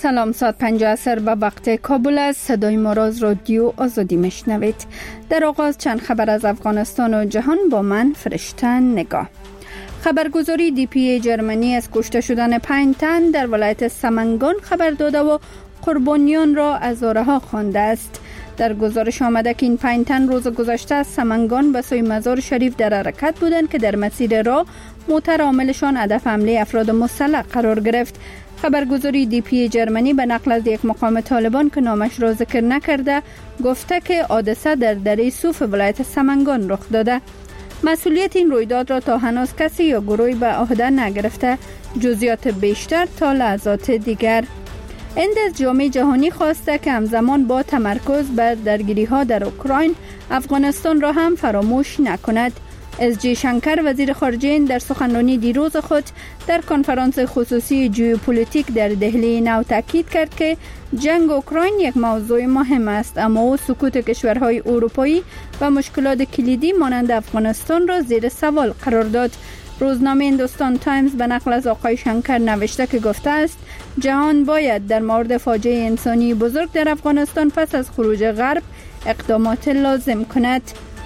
سلام، ساعت 5 به وقت کابل است. صدای ما را از رادیو آزادی میشنوید. در آغاز چند خبر از افغانستان و جهان با من فرشته نگاه. خبرگزاری DPA جرمنی از کشته شدن 5 تن در ولایت سمنگان خبر داده و قربانیان را عزاره‌ها خوانده است. در گزارش آمده که این 5 تن روز گذشته از سمنگان به سوی مزار شریف در حرکت بودند که در مسیر راه موتر عاملشان هدف حمله افراد مسلح قرار گرفت. خبرگزاری DPA جرمنی به نقل از یک مقام طالبان که نامش را ذکر نکرده گفته که حادثه در دره صوف ولایت سمنگان رخ داده. مسئولیت این رویداد را تا هنوز کسی یا گروهی به عهده نگرفته. جزئیات بیشتر تا لحظات دیگر. هند از جامعه جهانی خواسته که همزمان با تمرکز بر درگیری‌ها در اوکراین افغانستان را هم فراموش نکند. اس جی شنکر وزیر خارجه هند در سخنرانی دیروز خود در کنفرانس خصوصی ژئوپلیتیک در دهلی نو تاکید کرد که جنگ اوکراین یک موضوع مهم است، اما او سکوت کشورهای اروپایی و مشکلات کلیدی مانند افغانستان را زیر سوال قرار داد. روزنامه هندوستان تایمز به نقل از آقای شنکر نوشته که گفته است جهان باید در مورد فاجعه انسانی بزرگ در افغانستان پس از خروج غرب اقدامات لازم کند.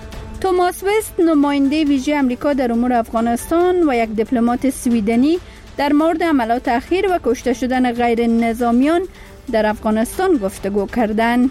توماس وست نماینده ویژه امریکا در امور افغانستان و یک دیپلمات سویدنی در مورد عملیات اخیر و کشته شدن غیر نظامیان در افغانستان گفتگو کردند.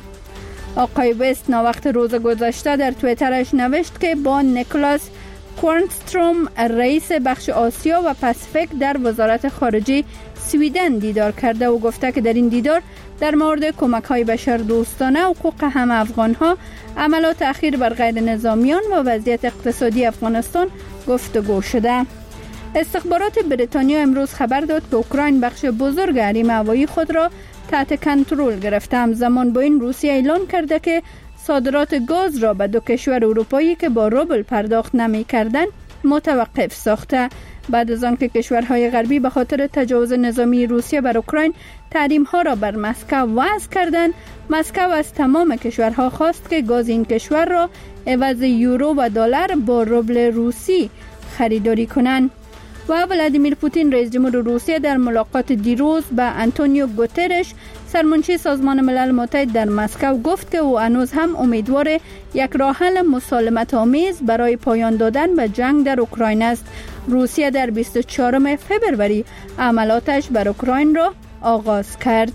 آقای وست وقت روز گذشته در توییترش نوشت که با نیکولاس کورنستروم رئیس بخش آسیا و پاسیفیک در وزارت خارجه سویدن دیدار کرده و گفته که در این دیدار در مورد کمک‌های بشردوستانه و حقوق همه افغان‌ها، عملیات اخیر بر غیر نظامیان و وضعیت اقتصادی افغانستان گفتگو شده. استخبارات بریتانیا امروز خبر داد که اوکراین بخش بزرگ حریم هوایی خود را تحت کنترل گرفته. همزمان با این روسیه اعلان کرده که صادرات گاز را به 2 کشور اروپایی که با روبل پرداخت نمی‌کردند متوقف ساخته. بعد از آنکه کشورهای غربی به خاطر تجاوز نظامی روسیه بر اوکراین تحریم‌ها را بر مسکو وضع کردند، مسکو از تمام کشورها خواست که گاز این کشور را عوض یورو و دلار با روبل روسی خریداری کنند. و ولادیمیر پوتین رئیس جمهور روسیه در ملاقات دیروز با آنتونیو گوترش سرمنشی سازمان ملل متحد در مسکو گفت که او هنوز هم امیدوار یک راه حل مسالمت آمیز برای پایان دادن به جنگ در اوکراین است. روسیه در 24 فوریه عملیاتش بر اوکراین را آغاز کرد.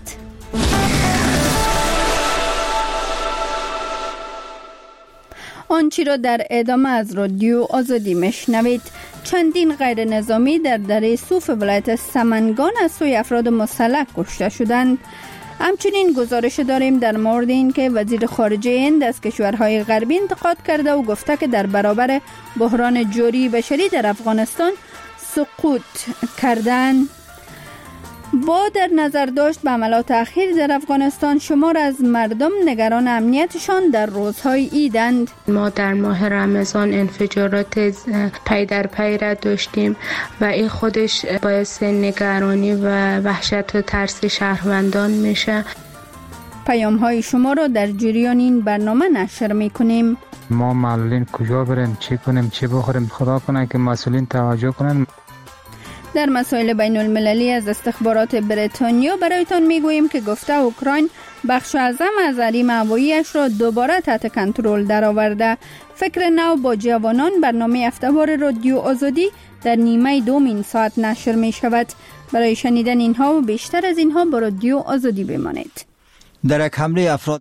آنچه را در ادامه از رادیو آزادی میشنوید. چندین غیر نظامی در دره صوف ولایت سمنگان از سوی افراد مسلح کشته شدند. همچنین گزارش داریم در مورد این که وزیر خارجه هند از کشورهای غربی انتقاد کرده و گفته که در برابر بحران جوری بشری در افغانستان سقوط کردند. با در نظر داشت به عملیات اخیر در افغانستان شمار از مردم نگران امنیتشان در روزهای عیدند. ما در ماه رمضان انفجارات پی در پی را داشتیم و این خودش باعث نگرانی و وحشت و ترس شهروندان میشه. پیام‌های شما را در جریان این برنامه نشر میکنیم. ما معلولین کجا بریم، چی کنیم، چی بخوریم، خدا کنه که مسئولین توجه کنن. در مسائل بین المللی از استخبارات بریتانیا برایتان میگوییم که گفته اوکراین بخش اعظم از حریم هوایی‌اش را دوباره تحت کنترل درآورده. فکر نو با جوانان برنامه هفته‌وار رادیو آزادی در نیمه دومین ساعت نشر می شود. برای شنیدن اینها و بیشتر از اینها با رادیو آزادی بمانید. در یک حمله افراد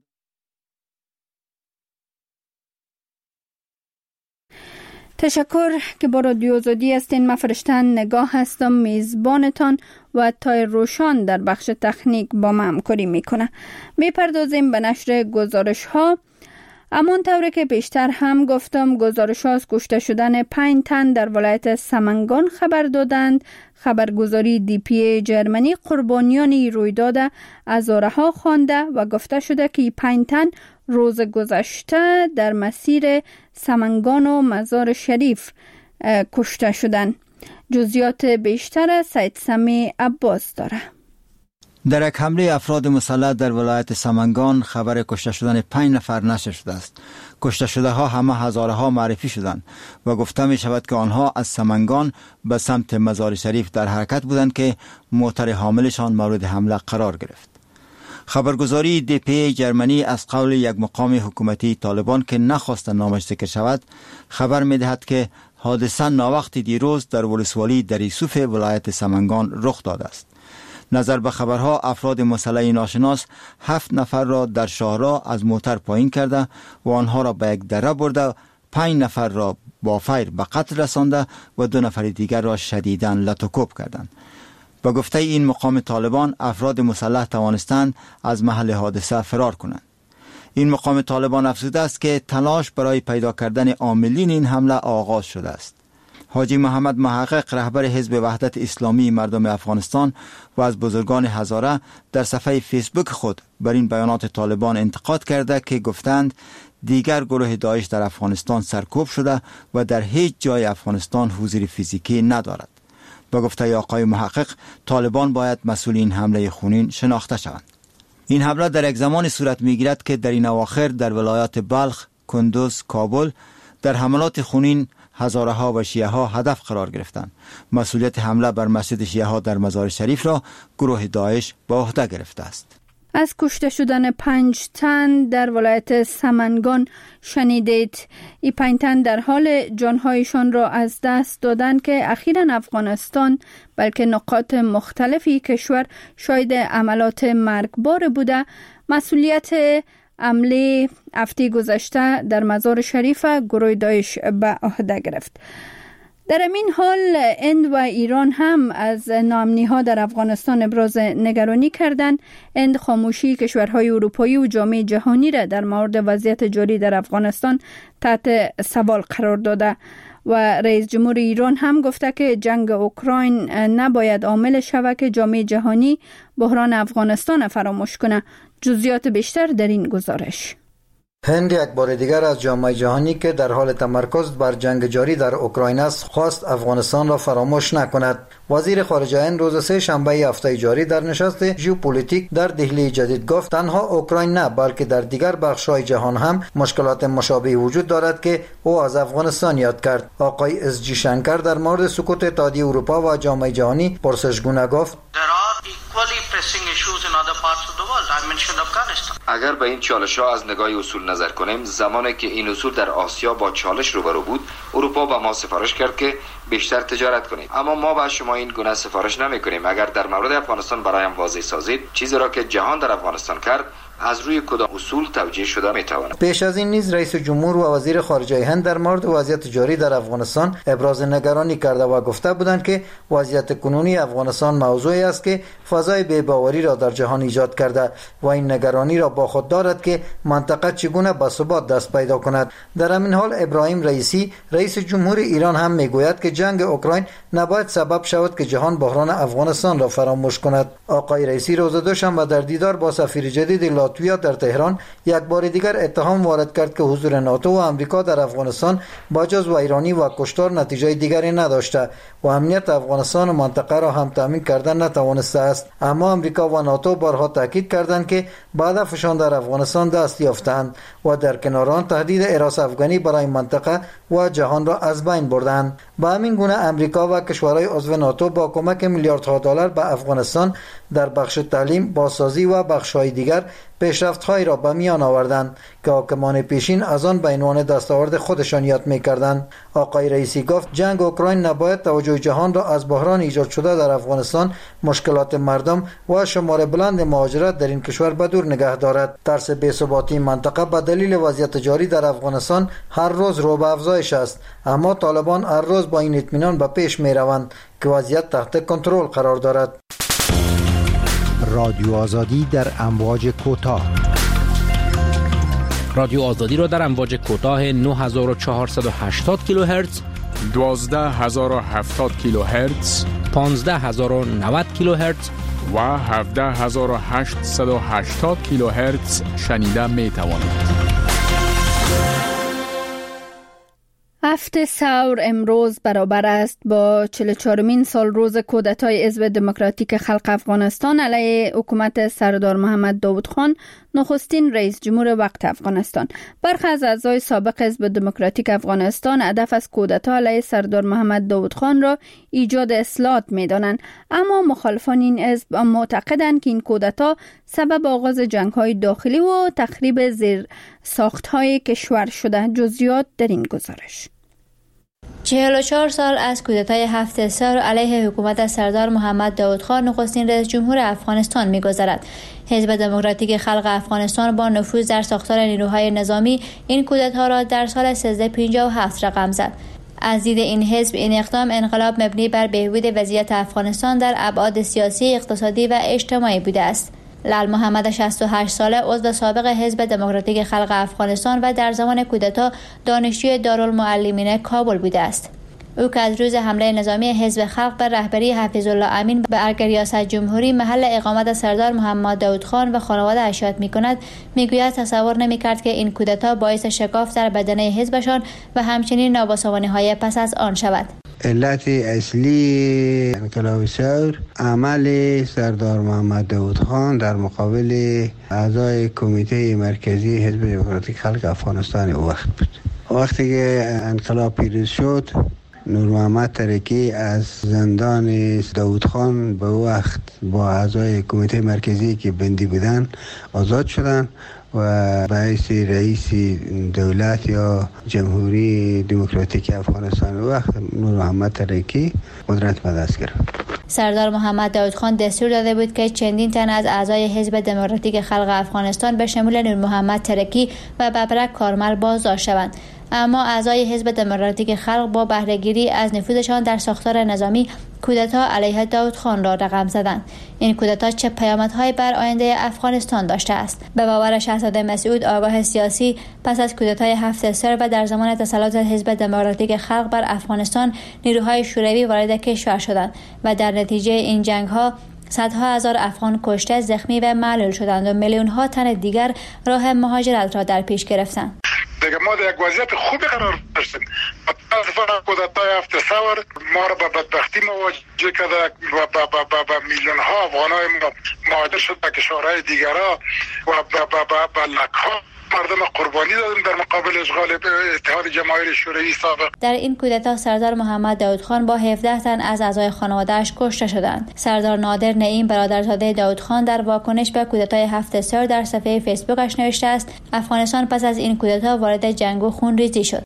تشکر که با رادیو آزادی هستین. من فرشته نگاه هستم، میزبانتان و تای روشان در بخش تکنیک با من همکاری میکنه. میپردازیم به نشر گزارش ها. امان طوری که پیشتر هم گفتم گزارش ها از کشته شدن 5 تن در ولایت سمنگان خبر دادند. خبرگزاری DPA جرمنی قربانیان رویداد عزاره‌ها خوانده و گفته شده که 5 تن روز گذشته در مسیر سمنگان و مزار شریف کشته شدند. جزئیات بیشتر از سید سمی عباس داره. در یک حمله افراد مسلح در ولایت سمنگان خبر کشته شدن 5 نفر نشر شده است. کشته شده ها همه هزارها معرفی شدند و گفته می شود که آنها از سمنگان به سمت مزار شریف در حرکت بودند که موتر حاملشان مورد حمله قرار گرفت. خبرگزاری DPA جرمنی از قول یک مقام حکومتی طالبان که نخواست نامش ذکر شود خبر می‌دهد که حادثه ناوقت دیروز در ولسوالی دریسوف ولایت سمنگان رخ داده است. نظر به خبرها افراد مسلح ناشناس 7 نفر را در شاهراه از موتر پایین کرده و آنها را به یک دره برده، 5 نفر را با فیر به قتل رسانده و 2 نفر دیگر را شدیداً لطوکوب کردند. با گفته این مقام طالبان افراد مسلح توانستند از محل حادثه فرار کنند. این مقام طالبان افزوده است که تلاش برای پیدا کردن عاملین این حمله آغاز شده است. حاجی محمد محقق رهبر حزب وحدت اسلامی مردم افغانستان و از بزرگان هزاره در صفحه فیسبوک خود بر این بیانات طالبان انتقاد کرده که گفتند دیگر گروه داعش در افغانستان سرکوب شده و در هیچ جای افغانستان حضور فیزیکی ندارد. با گفته آقای محقق طالبان باید مسئول این حمله خونین شناخته شوند. این حمله در یک زمان صورت میگیرد که در این اواخر در ولایات بلخ، کندوز، کابل در حملات خونین هزاره ها و شیعه ها هدف قرار گرفتند. مسئولیت حمله بر مسجد شیعه ها در مزار شریف را گروه داعش به عهده گرفته است. از کشته شدن 5 تن در ولایت سمنگان شنیدید. این 5 تن در حال جانهایشان را از دست دادند که اخیراً افغانستان بلکه نقاط مختلفی کشور شاهد عملات مرگبار بوده. مسئولیت حمله هفته گذشته در مزار شریف گروه داعش به عهده گرفت. در این حال هند و ایران هم از ناامنی‌ها در افغانستان ابراز نگرانی کردند. هند خاموشی کشورهای اروپایی و جامعه جهانی را در مورد وضعیت جاری در افغانستان تحت سوال قرار داده و رئیس جمهور ایران هم گفته که جنگ اوکراین نباید عامل شود که جامعه جهانی بحران افغانستان فراموش کنه. جزئیات بیشتر در این گزارش. هند یک بار دیگر از جامعه جهانی که در حال تمرکز بر جنگ جاری در اوکراین است خواست افغانستان را فراموش نکند. وزیر خارجه هند روز سه شنبه هفته جاری در نشست ژئوپلیتیک در دهلی جدید گفت تنها اوکراین نه بلکه در دیگر بخش‌های جهان هم مشکلات مشابه وجود دارد که او از افغانستان یاد کرد. آقای اس جی شنکر در مورد سکوت اتحادیه اروپا و جامعه جهانی پرسشگونه گفت اگر به این چالش‌ها از نگاه اصول نظر کنیم، زمانی که این اصول در آسیا با چالش روبرو بود، اروپا به ما سفارش کرد که بیشتر تجارت کنیم. اما ما به شما این گونه سفارش نمی‌کنیم. اگر در مورد افغانستان برایم واضح سازید چیزی را که جهان در افغانستان کرد از روی کدام اصول توجیه شده میتواند. پیش از این نیز رئیس جمهور و وزیر خارجه هند در مورد وضعیت جاری در افغانستان ابراز نگرانی کرده و گفته بودند که وضعیت کنونی افغانستان موضوعی است که فضای بی‌باوری را در جهان ایجاد کرده و این نگرانی را با خود دارد که منطقه چگونه به ثبات دست پیدا کند. در همین حال ابراهیم رئیسی رئیس جمهور ایران هم میگوید که جنگ اوکراین نباید سبب شود که جهان بحران افغانستان را فراموش کند. آقای رئیسی روز دوشنبه در دیدار با سفیر جدید لاتویا در تهران یک بار دیگر اتهام وارد کرد که حضور ناتو و آمریکا در افغانستان با جزو ایرانی و کشتار نتیجه دیگری نداشته و امنیت افغانستان و منطقه را هم تامین کردن نتوانسته است. اما آمریکا و ناتو بارها تاکید کردند که به هدفشان در افغانستان دست یافتند و در کنار آن تهدید حراس افغانی برای منطقه و جهان را از بین بردند. به همین گونه آمریکا و کشورهای عضو ناتو با کمک میلیاردها دلار به افغانستان در بخش تعلیم، بازسازی و بخش‌های دیگر پیشرفت‌هایی را به میان آوردند که حاکمان پیشین از آن به عنوان دستاورد خودشان یاد می‌کردند. آقای رئیسی گفت جنگ اوکراین نباید توجه جهان را از بحران ایجاد شده در افغانستان، مشکلات مردم و شمار بلند مهاجرت در این کشور به دور نگه دارد. ترس بی‌ثباتی منطقه به دلیل وضعیت جاری در افغانستان هر روز رو به افزایش است، اما طالبان هر روز با این اطمینان به پیش می‌روند که وضعیت تحت کنترل قرار دارد. رادیو آزادی در امواج کوتاه. رادیو آزادی را در امواج کوتاه 9480 کیلوهرتز، 12070 کیلوهرتز، 15090 کیلوهرتز و 17880 کیلوهرتز شنیده می توانید. هفت ثور امروز برابر است با 44مین سال روز کودتای حزب دموکراتیک خلق افغانستان علیه حکومت سردار محمد داود خان نخستین رئیس جمهور وقت افغانستان. برخی از اعضای سابق حزب دموکراتیک افغانستان هدف از کودتا علیه سردار محمد داود خان را ایجاد اصلاحات می‌دانند، اما مخالفان این حزب معتقدند که این کودتا سبب آغاز جنگ‌های داخلی و تخریب زیر ساخت‌های کشور شده. جزئیات در این گزارش. 44 سال از کودتای 7 سر علیه حکومت سردار محمد داود خان نخستین رئیس جمهور افغانستان می‌گذرد. حزب دموکراتیک خلق افغانستان با نفوذ در ساختار نیروهای نظامی این کودتا را در سال 1357 رقم زد. از دید این حزب این اقدام انقلاب مبنی بر بهبود وضعیت افغانستان در ابعاد سیاسی، اقتصادی و اجتماعی بوده است. لال محمد 68 ساله عضو سابق حزب دموکراتیک خلق افغانستان و در زمان کودتا دانشجوی دارالمعلمین کابل بوده است. او که از روز حمله نظامی حزب خلق بر رهبری حفیظالله امین به ارگ ریاست جمهوری محل اقامت سردار محمد داود خان و خانواده اشیاد می‌کند، میگوید تصور نمی‌کرد که این کودتا باعث شکاف در بدنه حزبشان و همچنین نابسامانی‌های پس از آن شود. علت اصلی انقلاب ثور عمل سردار محمد داود خان در مقابل اعضای کمیته مرکزی حزب دموکراتیک خلق افغانستان وقت بود. وقتی که انقلاب پیروز شد، نور محمد ترکی از زندان داود خان به وقت با اعضای کمیته مرکزی که بندی بودن آزاد شدن و به حیث رئیس دولت یا جمهوری دموکراتیک افغانستان وقت نور محمد ترکی قدرت به دست گرفت. سردار محمد داود خان دستور داده بود که چندین تن از اعضای حزب دموکراتیک خلق افغانستان به شمول نور محمد ترکی و ببرک کارمل بازداشت شوند، اما اعضای حزب دموکراتیک خلق با بهره‌گیری از نفوذشان در ساختار نظامی کودتا علیه داود خان را رقم زدند. این کودتا چه پیامدهایی بر آینده افغانستان داشته است؟ به باور شاهزاده مسعود، آگاه سیاسی، پس از کودتای 7 سر و در زمان تسلط حزب دموکراتیک خلق بر افغانستان، نیروهای شوروی وارد کشور شدند و در نتیجه این جنگ‌ها صدها هزار افغان کشته، زخمی و معلول شدند و میلیون‌ها تن دیگر راه مهاجرت را در پیش گرفتند. دیگه ما در یک وضعیت خوبی قرار داشتیم. متاسفانه کودتای 7 سر ما را به بدبختی مواجه کرده و میلیون ها افغانای ما مهاجر شد به کشورهای دیگرها و به لک‌ها مردم قربانی دادیم در مقابل اشغال اتحاد جماهیر شوروی سابق. در این کودتا سردار محمد داود خان با 17 تن از اعضای خانواده‌اش کشته شدند. سردار نادر نعیم، برادرزاده داود خان، در واکنش به کودتای 7 سر در صفحه فیسبوکش نوشته است: افغانستان پس از این کودتا وارد جنگ و خونریزی شد.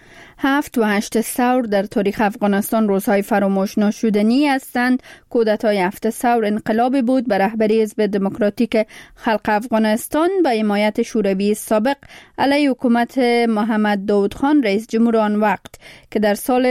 7 و 8 ثور در تاریخ افغانستان روزهای فراموش نشدنی هستند. کودتای 7 ثور انقلابی بود به رهبری حزب دموکراتیک خلق افغانستان به حمایت شوروی سابق علیه حکومت محمد داود خان رئیس جمهور آن وقت که در سال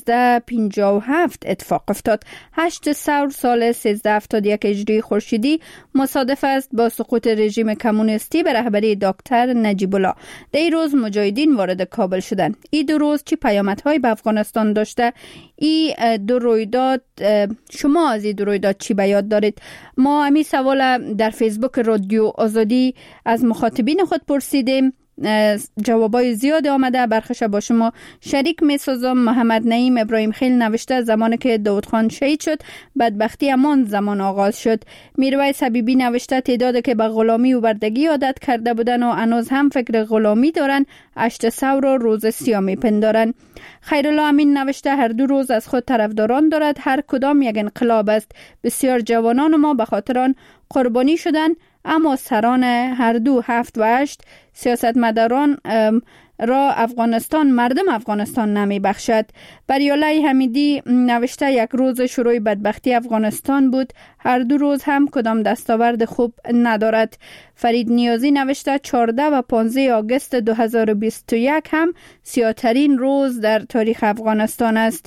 1357 اتفاق افتاد. 8 ثور سال 1371 هجری خورشیدی مصادف است با سقوط رژیم کمونیستی به رهبری دکتر نجیب الله. در این روز مجاهدین وارد کابل شدند. این دو روز چی پیامدهای به افغانستان داشته؟ این دو رویداد، شما از این دو رویداد چی به یاد دارید؟ ما همین سوال در فیسبوک رادیو آزادی از مخاطبین خود پرسیدیم. جوابای زیاد آمده، برخش با شما شریک می سازم. محمد نعیم ابراهیم خیل نوشته زمانی که داود خان شهید شد بدبختی همان زمان آغاز شد. میرویس حبیبی نوشته تعدادی که به غلامی و بردگی عادت کرده بودن و هنوز هم فکر غلامی دارن 8 ثور را روز سیاه میپندارن. خیرالله امین نوشته هر دو روز از خود طرفداران دارد، هر کدام یک انقلاب است. بسیار جوانان ما به خاطر آن قربانی شدند، اما سران هر دو 7 و 8 سیاستمداران را مردم افغانستان نمی بخشد. بریالله حمیدی نوشته یک روز شروع بدبختی افغانستان بود، هر دو روز هم کدام دستاورد خوب ندارد. فرید نیازی نوشته 14 و 15 آگوست 2021 هم سیاه‌ترین روز در تاریخ افغانستان است.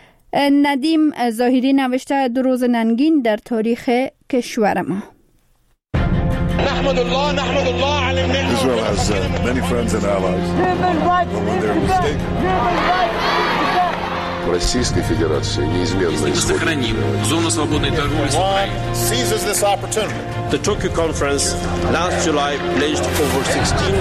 ندیم ظاهری نوشته 2 روز ننگین در تاریخ کشور ما. نحمد الله على النعمة. Israel has many friends and allies. When they're mistaken. Российской Федерации неизменно сохраним зону свободной торговли с Украиной. Seizes this opportunity. The Tokyo conference last July pledged over 16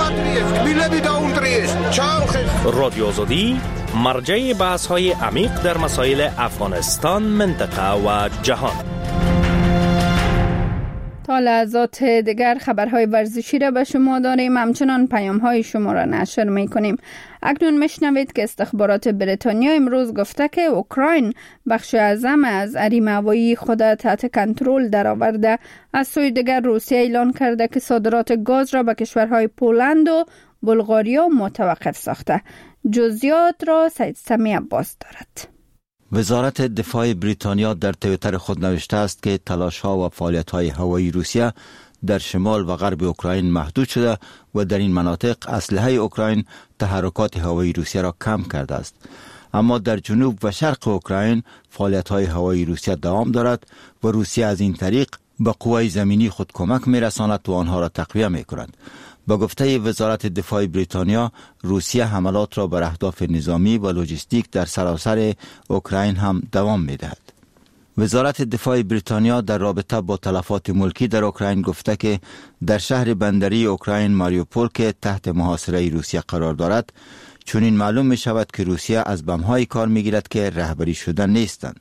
رادیو آزادی مرجع بحث‌های عمیق در مسائل افغانستان، منطقه و جهان. تا لحظات دیگر خبرهای ورزشی را به شما داریم، همچنان پیام‌های شما را نشر می‌کنیم. اکنون میشنوید که استخبارات بریتانیا امروز گفته که اوکراین بخش اعظم از حریم هوایی خود تحت کنترل درآورده. از سوی دیگر روسیه اعلان کرده که صادرات گاز را به کشورهای پولند و بلغاریا متوقف ساخته. جزئیات را سید سمی عباس دارد. وزارت دفاع بریتانیا در توییتر خود نوشته است که تلاش‌ها و فعالیت‌های هوایی روسیه در شمال و غرب اوکراین محدود شده و در این مناطق اسلحه اوکراین تحرکات هوایی روسیه را کم کرده است. اما در جنوب و شرق اوکراین فعالیت‌های هوایی روسیه دوام دارد و روسیه از این طریق به قوای زمینی خود کمک می‌رساند و آنها را تقویه می‌کند. با گفته وزارت دفاع بریتانیا، روسیه حملات را بر اهداف نظامی و لوجستیک در سراسر اوکراین هم دوام می‌دهد. وزارت دفاع بریتانیا در رابطه با تلفات ملکی در اوکراین گفته که در شهر بندری اوکراین ماریوپول که تحت محاصره روسیه قرار دارد، چون این معلوم می شود که روسیه از بم‌های کار می گیرد که رهبری شده نیستند.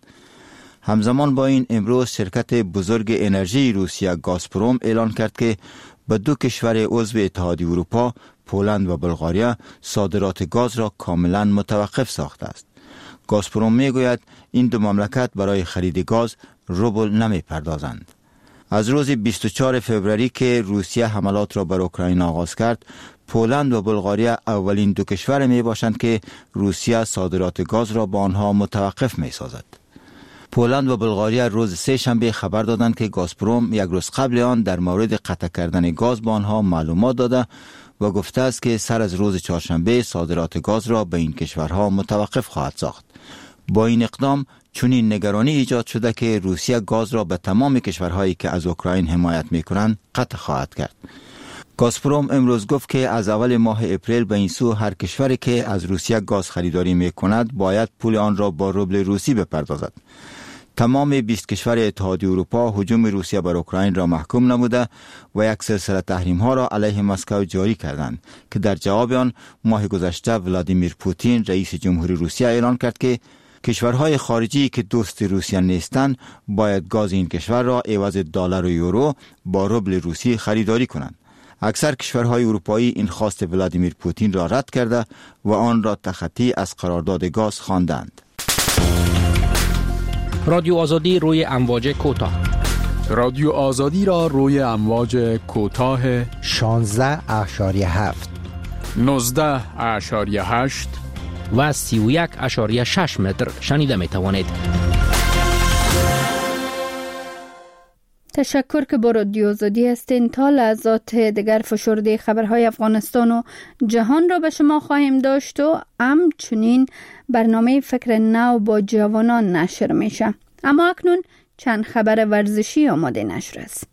همزمان با این امروز شرکت بزرگ انرژی روسیه گازپروم اعلان کرد که به دو کشور عضو اتحادیه اروپا، پولند و بلغاریا، صادرات گاز را کاملا متوقف ساخته است. گازپروم میگوید این دو مملکت برای خرید گاز روبل نمی پردازند. از روز 24 فوریه که روسیه حملات را بر اوکراین آغاز کرد، پولند و بلغاریا اولین دو کشور می باشند که روسیه صادرات گاز را با آنها متوقف می سازد. پولند و بلغاریا روز سه شنبه خبر دادند که گازپروم یک روز قبل آن در مورد قطع کردن گاز با آنها معلومات داده و گفته است که سر از روز چهارشنبه صادرات گاز را به این کشورها متوقف خواهد ساخت. با این اقدام چنین نگرانی ایجاد شده که روسیه گاز را به تمام کشورهایی که از اوکراین حمایت می‌کنند قطع خواهد کرد. گازپروم امروز گفت که از اول ماه اپریل به این سو هر کشوری که از روسیه گاز خریداری می‌کند باید پول آن را با روبل روسی بپردازد. تمام 20 کشور اتحادیه اروپا هجوم روسیه بر اوکراین را محکوم نموده و یک سلسله تحریم‌ها را علیه مسکو جاری کردند که در جواب آن ماه گذشته ولادیمیر پوتین رئیس جمهوری روسیه اعلان کرد که کشورهای خارجی که دوست روسیه نیستند باید گاز این کشور را عوض دلار و یورو با روبل روسی خریداری کنند. اکثر کشورهای اروپایی این خواست ولادیمیر پوتین را رد کرده و آن را تخطی از قرارداد گاز خواندند. رادیو آزادی روی امواج کوتاه. رادیو آزادی را روی امواج کوتاه 16.7 19.8 و 31.6 متر شنیده می توانید. تشکر که با رادیو آزادی هستین. تا لحظات دیگر فشرده خبرهای افغانستان و جهان را به شما خواهیم داشت و همچنین برنامه فکر نو با جوانان نشر میشه. اما اکنون چند خبر ورزشی آماده نشر است.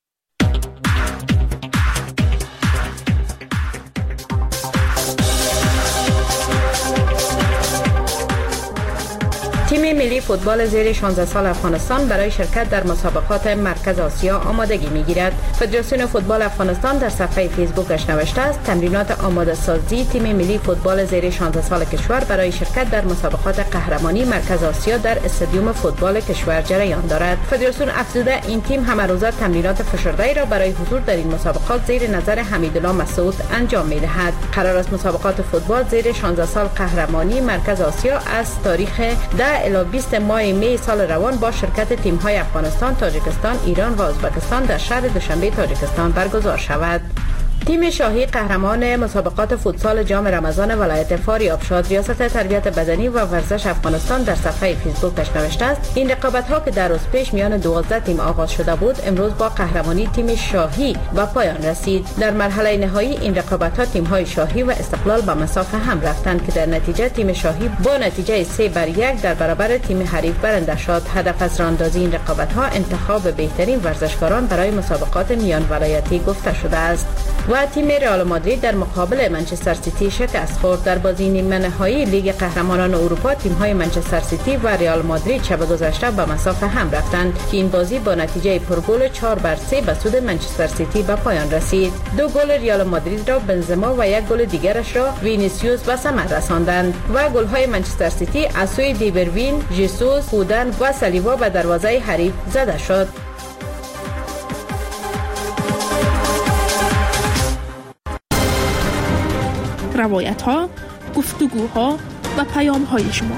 تیم ملی فوتبال زیر 16 سال افغانستان برای شرکت در مسابقات مرکز آسیا آمادگی می‌گیرد. فدراسیون فوتبال افغانستان در صفحه فیسبوکش نوشته است تمرینات آماده سازی تیم ملی فوتبال زیر 16 سال کشور برای شرکت در مسابقات قهرمانی مرکز آسیا در استادیوم فوتبال کشور جریان دارد. فدراسیون افزوده این تیم همه روزه تمرینات فشرده‌ای را برای حضور در این مسابقات زیر نظر حمیدالله مسعود انجام می‌دهد. قرار است مسابقات فوتبال زیر 16 سال قهرمانی مرکز آسیا از تاریخ 10 الی 20 ماه می سال روان با شرکت تیم‌های افغانستان، تاجیکستان، ایران و ازبکستان در شهر دوشنبه تاجیکستان برگزار شود. تیم شاهی قهرمان مسابقات فوتسال جام رمضان ولایت فاریاب شد. ریاست تربیت بدنی و ورزش افغانستان در صفحه فیسبوکش نوشته است این رقابت‌ها که در روز پیش میان 12 تیم آغاز شده بود امروز با قهرمانی تیم شاهی به پایان رسید. در مرحله نهایی این رقابت‌ها تیم‌های شاهی و استقلال به مسافه هم رفتند که در نتیجه تیم شاهی با نتیجه 3-1 در برابر تیم حریف برنده شد. هدف از راه‌اندازی این رقابت‌ها انتخاب بهترین ورزشکاران برای مسابقات میان ولایتی گفته شده است. و تیم رئال مادرید در مقابل منچستر سیتی شکست خورد. در بازی نیمه نهایی لیگ قهرمانان اروپا تیم‌های منچستر سیتی و رئال مادرید شب گذشته به مسافه هم رفتند که این بازی با نتیجه پرگل 4-3 به سود منچستر سیتی به پایان رسید. 2 گل رئال مادرید را بنزما و 1 گل دیگرش را وینیسیوس به ثمر رساندند و گل‌های منچستر سیتی از سوی دیبروین، ژیسوس، فودن و سالیبا به دروازه حریف زده شد. روایت‌ها، گفتگوها و پیام‌های شما.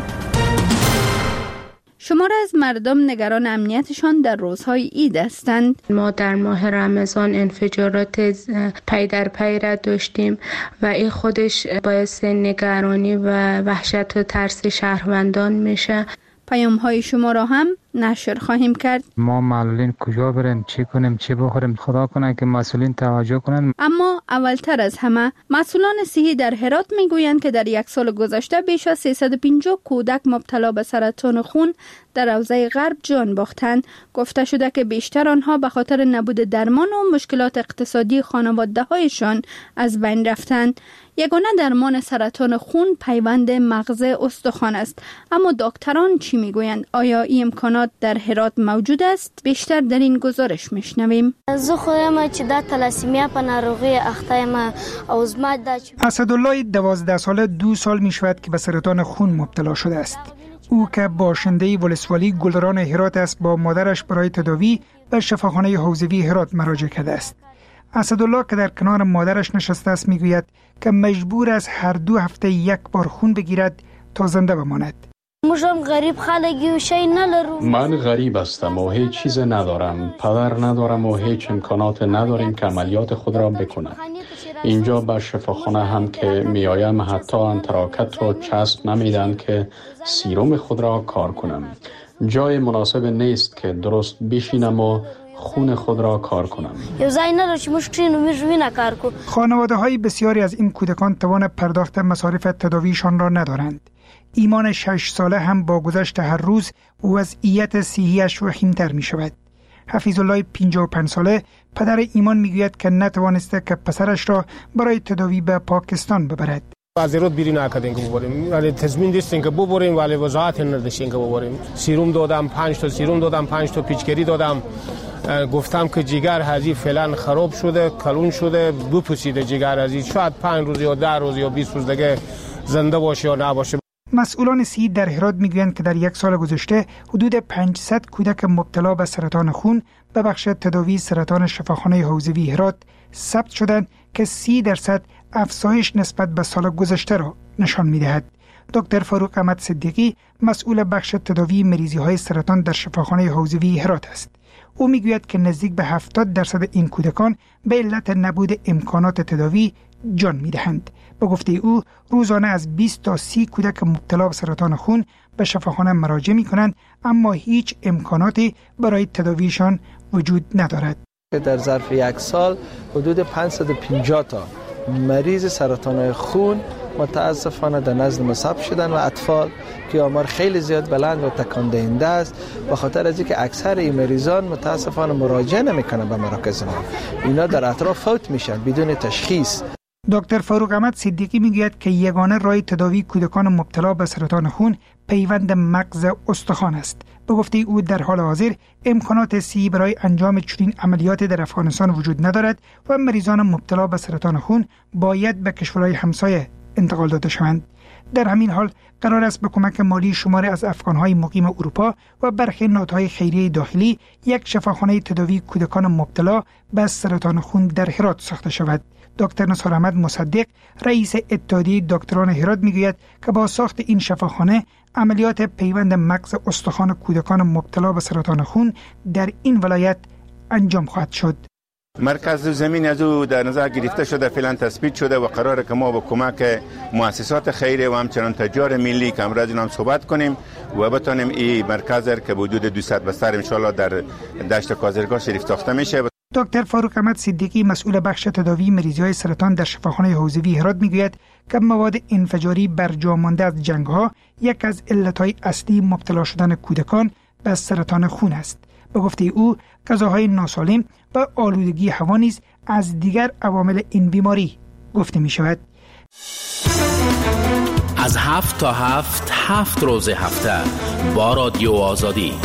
شمار از مردم نگران امنیتشان در روزهای عید هستند. ما در ماه رمضان انفجارات پی در پی را داشتیم و این خودش باعث نگرانی و وحشت و ترس شهروندان میشه. پیام‌های شما را هم نشر خواهیم کرد. ما معلولین کجا بریم، چی کنیم، چی بخوریم، خدا کنه که مسئولین توجه کنند. اما اولتر از همه مسئولان صحی در هرات میگویند که در یک سال گذشته بیش از 350 کودک مبتلا به سرطان خون در حوزه غرب جان باختند. گفته شده که بیشتر آنها به خاطر نبود درمان و مشکلات اقتصادی خانواده‌هایشان از بین رفتند. یگانه درمان سرطان خون پیوند مغز استخوان است. اما دکتران چی میگویند؟ آیا این امکانات در هرات موجود است؟ بیشتر در این گزارش میشنویم. زه خودم چې دا تلاسیمیا په ناروغي اخته یم او زما دا اسدالله 12 ساله 2 سال میشود که به سرطان خون مبتلا شده است. او که باشنده ولسوالی گلران هرات است با مادرش برای تداوی به شفاخانه حوزوی هرات مراجعه کرده است. اسدالله که در کنار مادرش نشسته است میگوید که مجبور است هر 2 هفته یک بار خون بگیرد تا زنده بماند. من غریب هستم و هیچ چیز ندارم، پدر ندارم و هیچ امکانات نداریم که عملیات خود را بکنم. اینجا به شفاخانه هم که میایم حتی انتراکت و چسب نمیدن که سیروم خود را کار کنم. جای مناسب نیست که درست بشینم و خون خود را کار کنم. خانواده های بسیاری از این کودکان توان پرداخت مصارف تداویشان را ندارند. ایمان 6 ساله هم با گذشت هر روز وضعیت صحیش وخیم‌تر می شود. حفیظ الله 55 ساله پدر ایمان می گوید که نتوانسته که پسرش را برای تداوی به پاکستان ببرد. از ایراد بیرون نکردیم که ببریم، ولی تضمین داشتیم که ببریم ولی وضاحت نداشتیم که ببریم. سیروم دادم 5 تا سیروم دادم، 5 تا پیچکری دادم، گفتم که جگر هزی فعلا خراب شده، کلون شده، بپوسیده جگر هزی، شاید 5 روز یا 10 روز یا 20 روز دیگه زنده باشه یا نباشه. مسئولان صحی در هرات میگویند که در یک سال گذشته حدود 500 کودک مبتلا به سرطان خون به بخش تداوی سرطان شفاخانه حوزوی هرات ثبت شدند که 30% افزایش نسبت به سال گذشته را نشان می‌دهد. دکتر فاروق احمد صدیقی مسئول بخش تداوی مریضی‌های سرطان در شفاخانه حوزوی هرات است. او میگوید که نزدیک به 70% این کودکان به علت نبود امکانات تداوی جان می‌دهند. به گفته او روزانه از 20 تا 30 کودک مبتلا به سرطان خون به شفاخانه مراجعه می‌کنند، اما هیچ امکاناتی برای تداویشان وجود ندارد. در ظرف یک سال حدود 550 تا مریض سرطان خون متاسفانه در نزد ما ثبت شدن و اطفال که آمار خیلی زیاد بلند و تکان دهنده است، به خاطر از اینکه اکثر این مریضان متاسفانه مراجعه نمیکنن به مراکز ما، اینا در اطراف فوت میشن بدون تشخیص. دکتر فاروق احمد صدیقی میگوید که یگانه راه تداوی کودکان مبتلا به سرطان خون پیوند مغز استخوان است. به گفته او در حال حاضر امکانات صحی برای انجام چنین عملیاتی در افغانستان وجود ندارد و مریضان مبتلا به سرطان خون باید به کشورهای همسایه انتقال داده شوند. در همین حال قرار است به کمک مالی شماری از افغانهای مقیم اروپا و برخی نهادهای خیریه داخلی یک شفاخانه تداوی کودکان مبتلا به سرطان خون در هرات ساخته شود. دکتر نصار احمد مصدق رئیس اتحادیه دکتران هرات میگوید که با ساخت این شفاخانه عملیات پیوند مغز استخوان کودکان مبتلا به سرطان خون در این ولایت انجام خواهد شد. مرکز زمین از او در نظر گرفته شده، فعلا تثبیت شده و قراره که ما با کمک مؤسسات خیریه و همچنان تجار ملی که امروز اینا هم صحبت کنیم و بتونیم این مرکز که حدود 200 بستر ان شاء الله در دشت کازرگاه شریف ساخته میشه. دکتر فاروق احمد صدیقی مسئول بخش تداوی مریضی‌های سرطان در شفاخانه حوزوی هرات میگوید که مواد انفجاری برجا مانده از جنگ‌ها یک از علت‌های اصلی مبتلا شدن کودکان به سرطان خون است. به گفته او غذاهای ناسالم و آلودگی هوا نیز از دیگر عوامل این بیماری گفته می شود. از 7 تا 7 روز هفته با رادیو آزادی.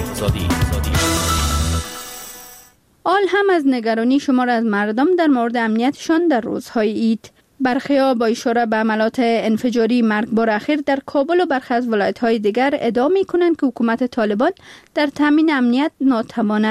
آل هم از نگرانی شمار از مردم در مورد امنیتشان در روزهای عید. برخی‌ها با اشاره به عملات انفجاری مرگبار اخیر در کابل و برخی از ولایت‌های دیگر ادعا می‌کنند که حکومت طالبان در تامین امنیت ناتوان است.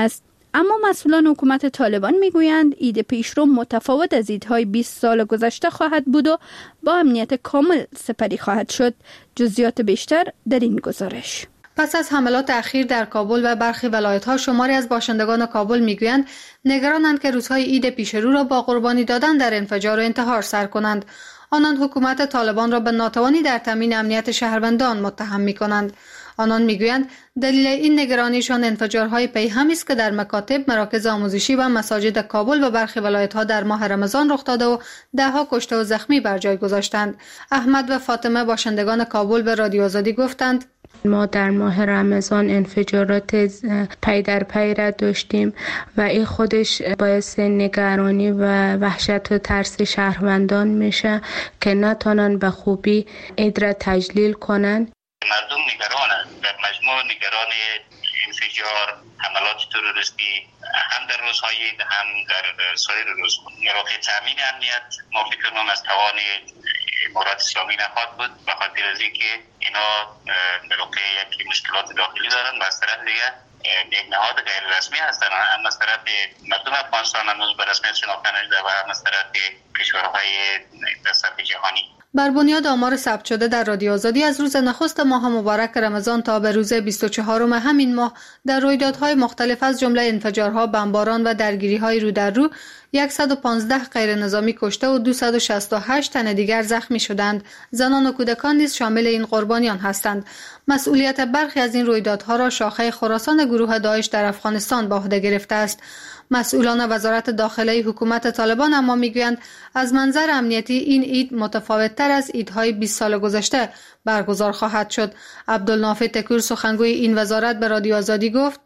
اما مسئولان حکومت طالبان میگویند عید پیشرو متفاوت از عیدهای 20 سال گذشته خواهد بود و با امنیت کامل سپری خواهد شد. جزئیات بیشتر در این گزارش. پس از حملات اخیر در کابل و برخی ولایت‌ها، شماری از باشندگان کابل میگویند نگرانند که روزهای عید پیشرو را با قربانی دادن در انفجار و انتحار سر کنند. آنان حکومت طالبان را به ناتوانی در تامین امنیت شهروندان متهم می‌کنند. آنان میگویند دلیل این نگرانیشان انفجارهای پیهمی است که در مکاتب، مراکز آموزشی و مساجد کابل و برخی ولایت‌ها در ماه رمضان رخ داده و ده‌ها کشته و زخمی بر جای گذاشتند. احمد و فاطمه باشندگان کابل به رادیو آزادی گفتند ما در ماه رمضان انفجارات پی در پی را داشتیم و این خودش باعث نگرانی و وحشت و ترس شهروندان میشه که نتونن به خوبی عید را تجلیل کنند. مردم نگرانند، در مجموع نگران انفجار، حملات تروریستی هم در روزهای عید هم در سایر روزها. برای تامین امنیت ما فکر کنم از توان امارات اسلامی نخواهد بود، به خاطر از اینکه اینا در واقع یک مشکلات داخلی دارن و از طرف دیگه یک نهاد غیر رسمی هستن، هم از طرف مردم افغانستان هنوز به رسمیت شناخته نشده و هم از طرف کشورهای در سطح جهانی. بر بنیاد آمار ثبت شده در رادیو آزادی از روز نخست ماه مبارک رمضان تا به روز 24 همین ماه در رویدادهای مختلف از جمله انفجارها، بمباران و درگیری‌های رو در رو 115 غیر نظامی کشته و 268 تن دیگر زخمی شدند. زنان و کودکان نیز شامل این قربانیان هستند. مسئولیت برخی از این رویدادها را شاخه خراسان گروه داعش در افغانستان به عهده گرفته است. مسئولان وزارت داخله حکومت طالبان اما میگویند از منظر امنیتی این عید متفاوت‌تر از عیدهای 20 سال گذشته برگزار خواهد شد. عبدالنافع تکور سخنگوی این وزارت به رادیو آزادی گفت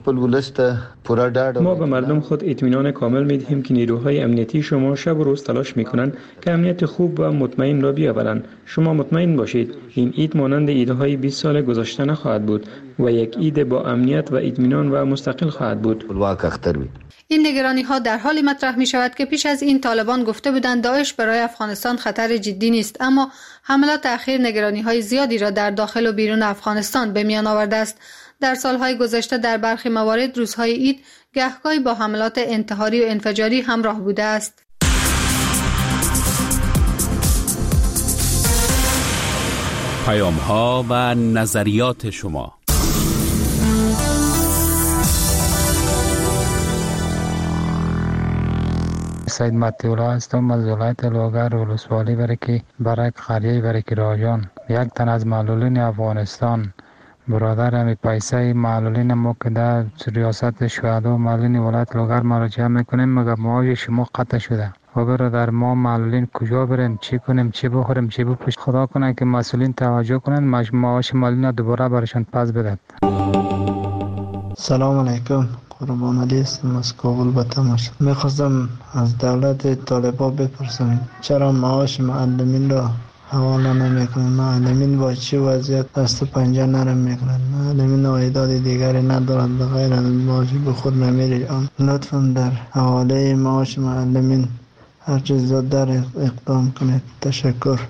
ما به مردم خود اطمینان کامل می‌دهیم که نیروهای امنیتی شما شب و روز تلاش می‌کنند که امنیت خوب و مطمئن را بیاورند. شما مطمئن باشید این عید مانند عیدهای 20 سال گذشته نخواهد بود و یک عید با امنیت و اطمینان و مستقل خواهد بود. این نگرانی‌ها در حالی مطرح می‌شود که پیش از این طالبان گفته بودند داعش برای افغانستان خطر جدی نیست، اما حملات اخیر نگرانی‌های زیادی را در داخل و بیرون افغانستان به میان آورده است. در سالهای گذشته در برخی موارد روزهای عید گهگاهی با حملات انتحاری و انفجاری همراه بوده است. پیام‌ها و نظریات شما. سید متیولا هستم از ولایت لوگر ولسوالی برک قریه برک راجان. یک تن از معلولین افغانستان برادر همی پیسه معلولین ما که در ریاست شهدا و معلولین ولایت لوگر مراجعه میکنیم مگر معاش شما قطع شده و برادر ما معلولین کجا بریم، چی کنیم، چی بخوریم، چی بپوشیم؟ خدا کنه که مسئولین توجه کنن معاش معلولین دوباره برشان پس بدهد. سلام علیکم، قربان علی هستم از کابل به تماس. میخواستم از دولت طالبان بپرسم چرا معاش معلمین را حواله نمیکنن؟ معلمین با چه وضعیت دست و پنجه نرم میکنن؟ معلمین عایدات دیگری ندارند بغیر از معاشی به خود نمیره. لطفا در حواله معاش معلمین هر چیز زودتر اقدام کنید. تشکر.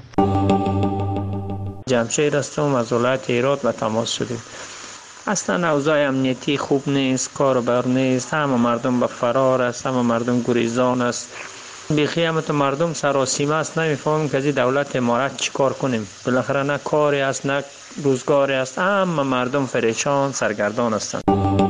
جمشید هستم از ولایت هرات به تماس شدیم. اصلا اوضاع امنیتی خوب نیست، کار بر نیست، همه مردم به فرار است، همه مردم گریزان است. بیخیامت مردم سراسیمه است، نمیفهمیم که از دولت امارت چی کار کنیم. بالاخره نه کاری است نه روزگاری است، اما مردم پریشان سرگردان هستند.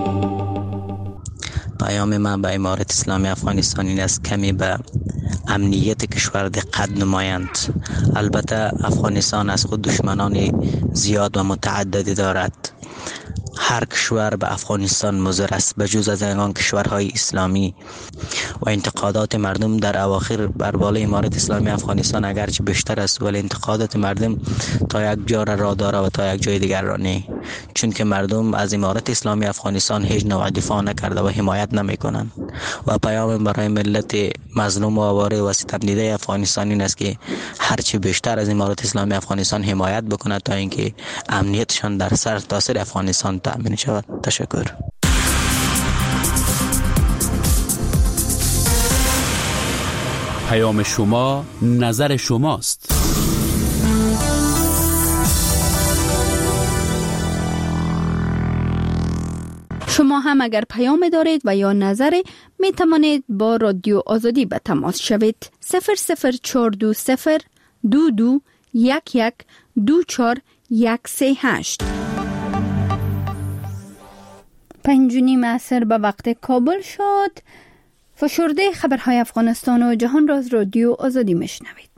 پیام من به امارت اسلامی افغانستان این است کمی به امنیت کشور دقت نمایند. البته افغانستان از خود دشمنان زیاد و متعددی دارد. هر کشور به افغانستان مضر است بجز از آن کشورهای اسلامی و انتقادات مردم در اواخر بر بالای امارت اسلامی افغانستان اگرچه بیشتر است ولی انتقادات مردم تا یک جا را داره و تا یک جای دیگر را نه، چون که مردم از امارت اسلامی افغانستان هیچ نوع دفاع نکرده و حمایت نمیکنند. و پیام برای ملت مظلوم و آواره و ستم دیده افغانستان این است که هرچی بیشتر از امارت اسلامی افغانستان حمایت بکند تا اینکه امنیتشان در سر تاثیر افغانستان تأمین شود. تشکر. پیام شما نظر شماست. شما هم اگر پیام دارید و یا نظری می توانید با رادیو آزادی به تماس شوید. 00420 22 11 24 138. 5:30 عصر به وقت کابل شد. فشرده خبرهای افغانستان و جهان را از رادیو آزادی میشنوید.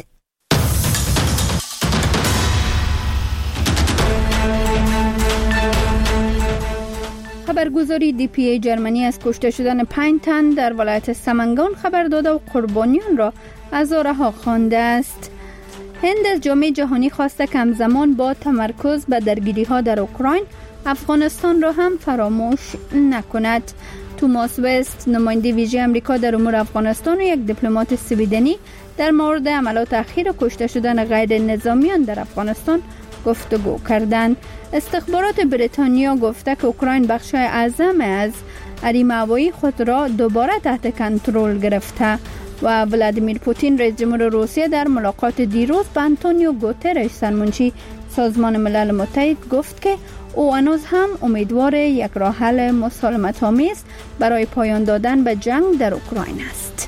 خبرگزاری DPA جرمنی از کشته شدن 5 تن در ولایت سمنگان خبر داده و قربانیان را عزارها خوانده است. هند از جامعه جهانی خواسته که همزمان با تمرکز به درگیری‌ها در اوکراین افغانستان را هم فراموش نکند. توماس وست نماینده ویژه امریکا در امور افغانستان و یک دیپلمات سویدنی در مورد عملیات اخیر کشته شدن غیر نظامیان در افغانستان گفتگو کردند. استخبارات بریتانیا گفته که اوکراین بخش اعظم از حریم هوایی خود را دوباره تحت کنترل گرفته و ولادیمیر پوتین رئیس جمهور روسیه در ملاقات دیروز با آنتونیو گوترش سرمنشی سازمان ملل متحد گفت که او هنوز هم امیدوار یک راه حل مسالمت‌آمیز برای پایان دادن به جنگ در اوکراین است.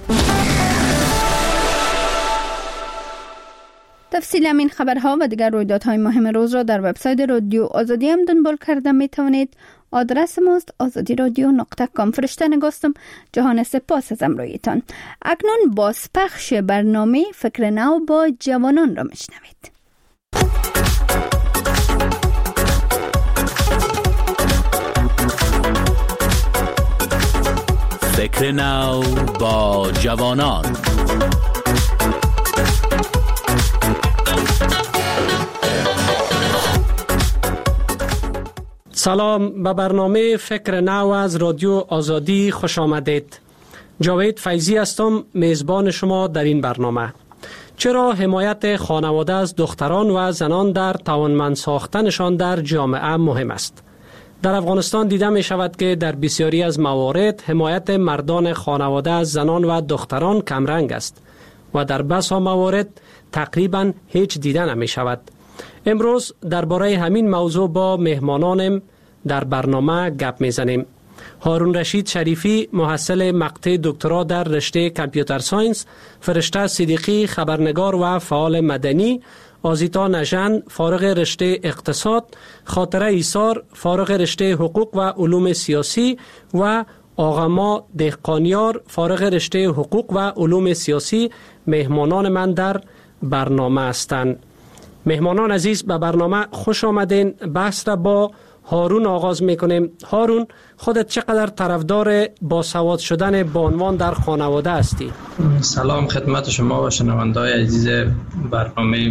تفصیل همین خبرها و دیگر رویدادهای مهم روز را در وبسایت رادیو آزادی هم دنبال کرده می توانید. آدرس ماست azadiradio.com. فرشته نگاستم. جهان سپاس از امرویتان. اکنون بازپخش برنامه فکر نو با جوانان را میشنوید. فکر نو با جوانان. سلام، به برنامه فکر نو از رادیو آزادی خوش آمدید. جاوید فیضی هستم، میزبان شما در این برنامه. چرا حمایت خانواده از دختران و زنان در توانمند ساختنشان در جامعه مهم است؟ در افغانستان دیده می شود که در بسیاری از موارد حمایت مردان خانواده از زنان و دختران کمرنگ است و در بسا موارد تقریبا هیچ دیده نمی شود. امروز درباره همین موضوع با مهمانانم در برنامه گپ میزنیم. هارون رشید شریفی، محصل مقطع دکترا در رشته کامپیوتر ساینس، فرشته صدیقی، خبرنگار و فعال مدنی، آزیتا نژند، فارغ رشته اقتصاد، خاطره ایسار، فارغ رشته حقوق و علوم سیاسی و آقاما دهقانیار، فارغ رشته حقوق و علوم سیاسی مهمانان من در برنامه هستند. مهمانان عزیز، به برنامه خوش آمدین. بحث را با هارون آغاز میکنیم. هارون، خودت چقدر طرفدار باسواد شدن بانوان در خانواده هستی؟ سلام خدمت شما و شنونده‌های عزیز برنامه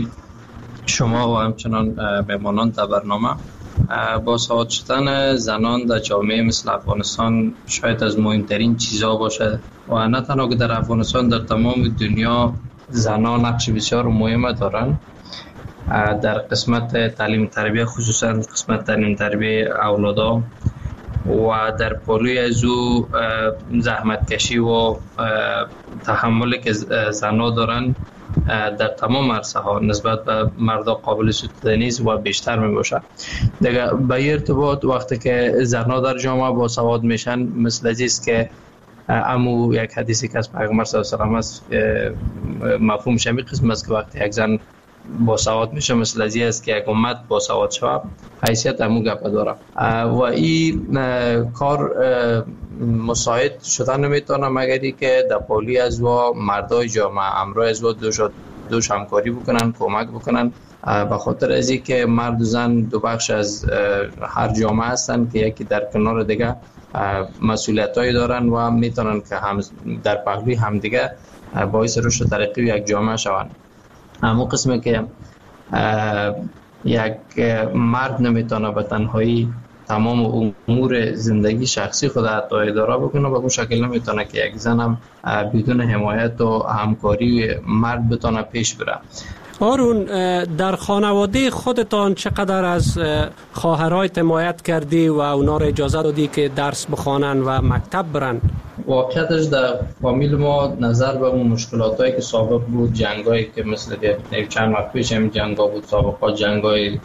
شما و همچنان مهمانان در برنامه. باسواد شدن زنان در جامعه مثل افغانستان شاید از مهمترین چیزها باشه و نه تنها که در افغانستان، در تمام دنیا زنان نقش بسیار مهم دارن در قسمت تعلیم تربیه، خصوصا قسمت تعلیم تربیه اولادا و در پالوی از او زحمت کشی و تحملی که زنها دارن در تمام عرصه ها نسبت به مردا قابل ستودنی است و بیشتر می باشه. دیگه به ارتباط وقتی که زنها در جامعه با سواد میشن، مثل است که امو یک حدیثی که از پیغمبر صلی الله علیه و آله است، مفهوم شمی قسم است که وقتی یک زن با سواد میشه مثل ازی است که یک امت با سواد شود، حیثیت همون گپ داره و این کار مساعد شدن نمیتونه مگری که در پالی از و مردای جامعه همراه از و دوش همکاری بکنن، کمک بکنن، به خاطر از این که مرد و زن دو بخش از هر جامعه هستن که یکی در کنار دیگه مسئولیتایی دارن و میتونن که هم در پهلوی همدیگه باعث رشد و ترقی یک جامعه شوند. همون قسمه که یک مرد نمیتونه به تنهایی تمام امور زندگی شخصی خود حتی اداره بکنه، به اون شکل نمیتونه که یک زن هم بدون حمایت و همکاری مرد بتونه پیش بره. هارون، در خانواده خودتان چقدر از خواهرای حمایت کردی و اونا را اجازه دادی که درس بخوانن و مکتب برن؟ واقعیتش در فامیل ما نظر به اون مشکلاتایی که سابق بود، جنگایی که مثل چند وقت پیش هم جنگا بود، سابقا جنگای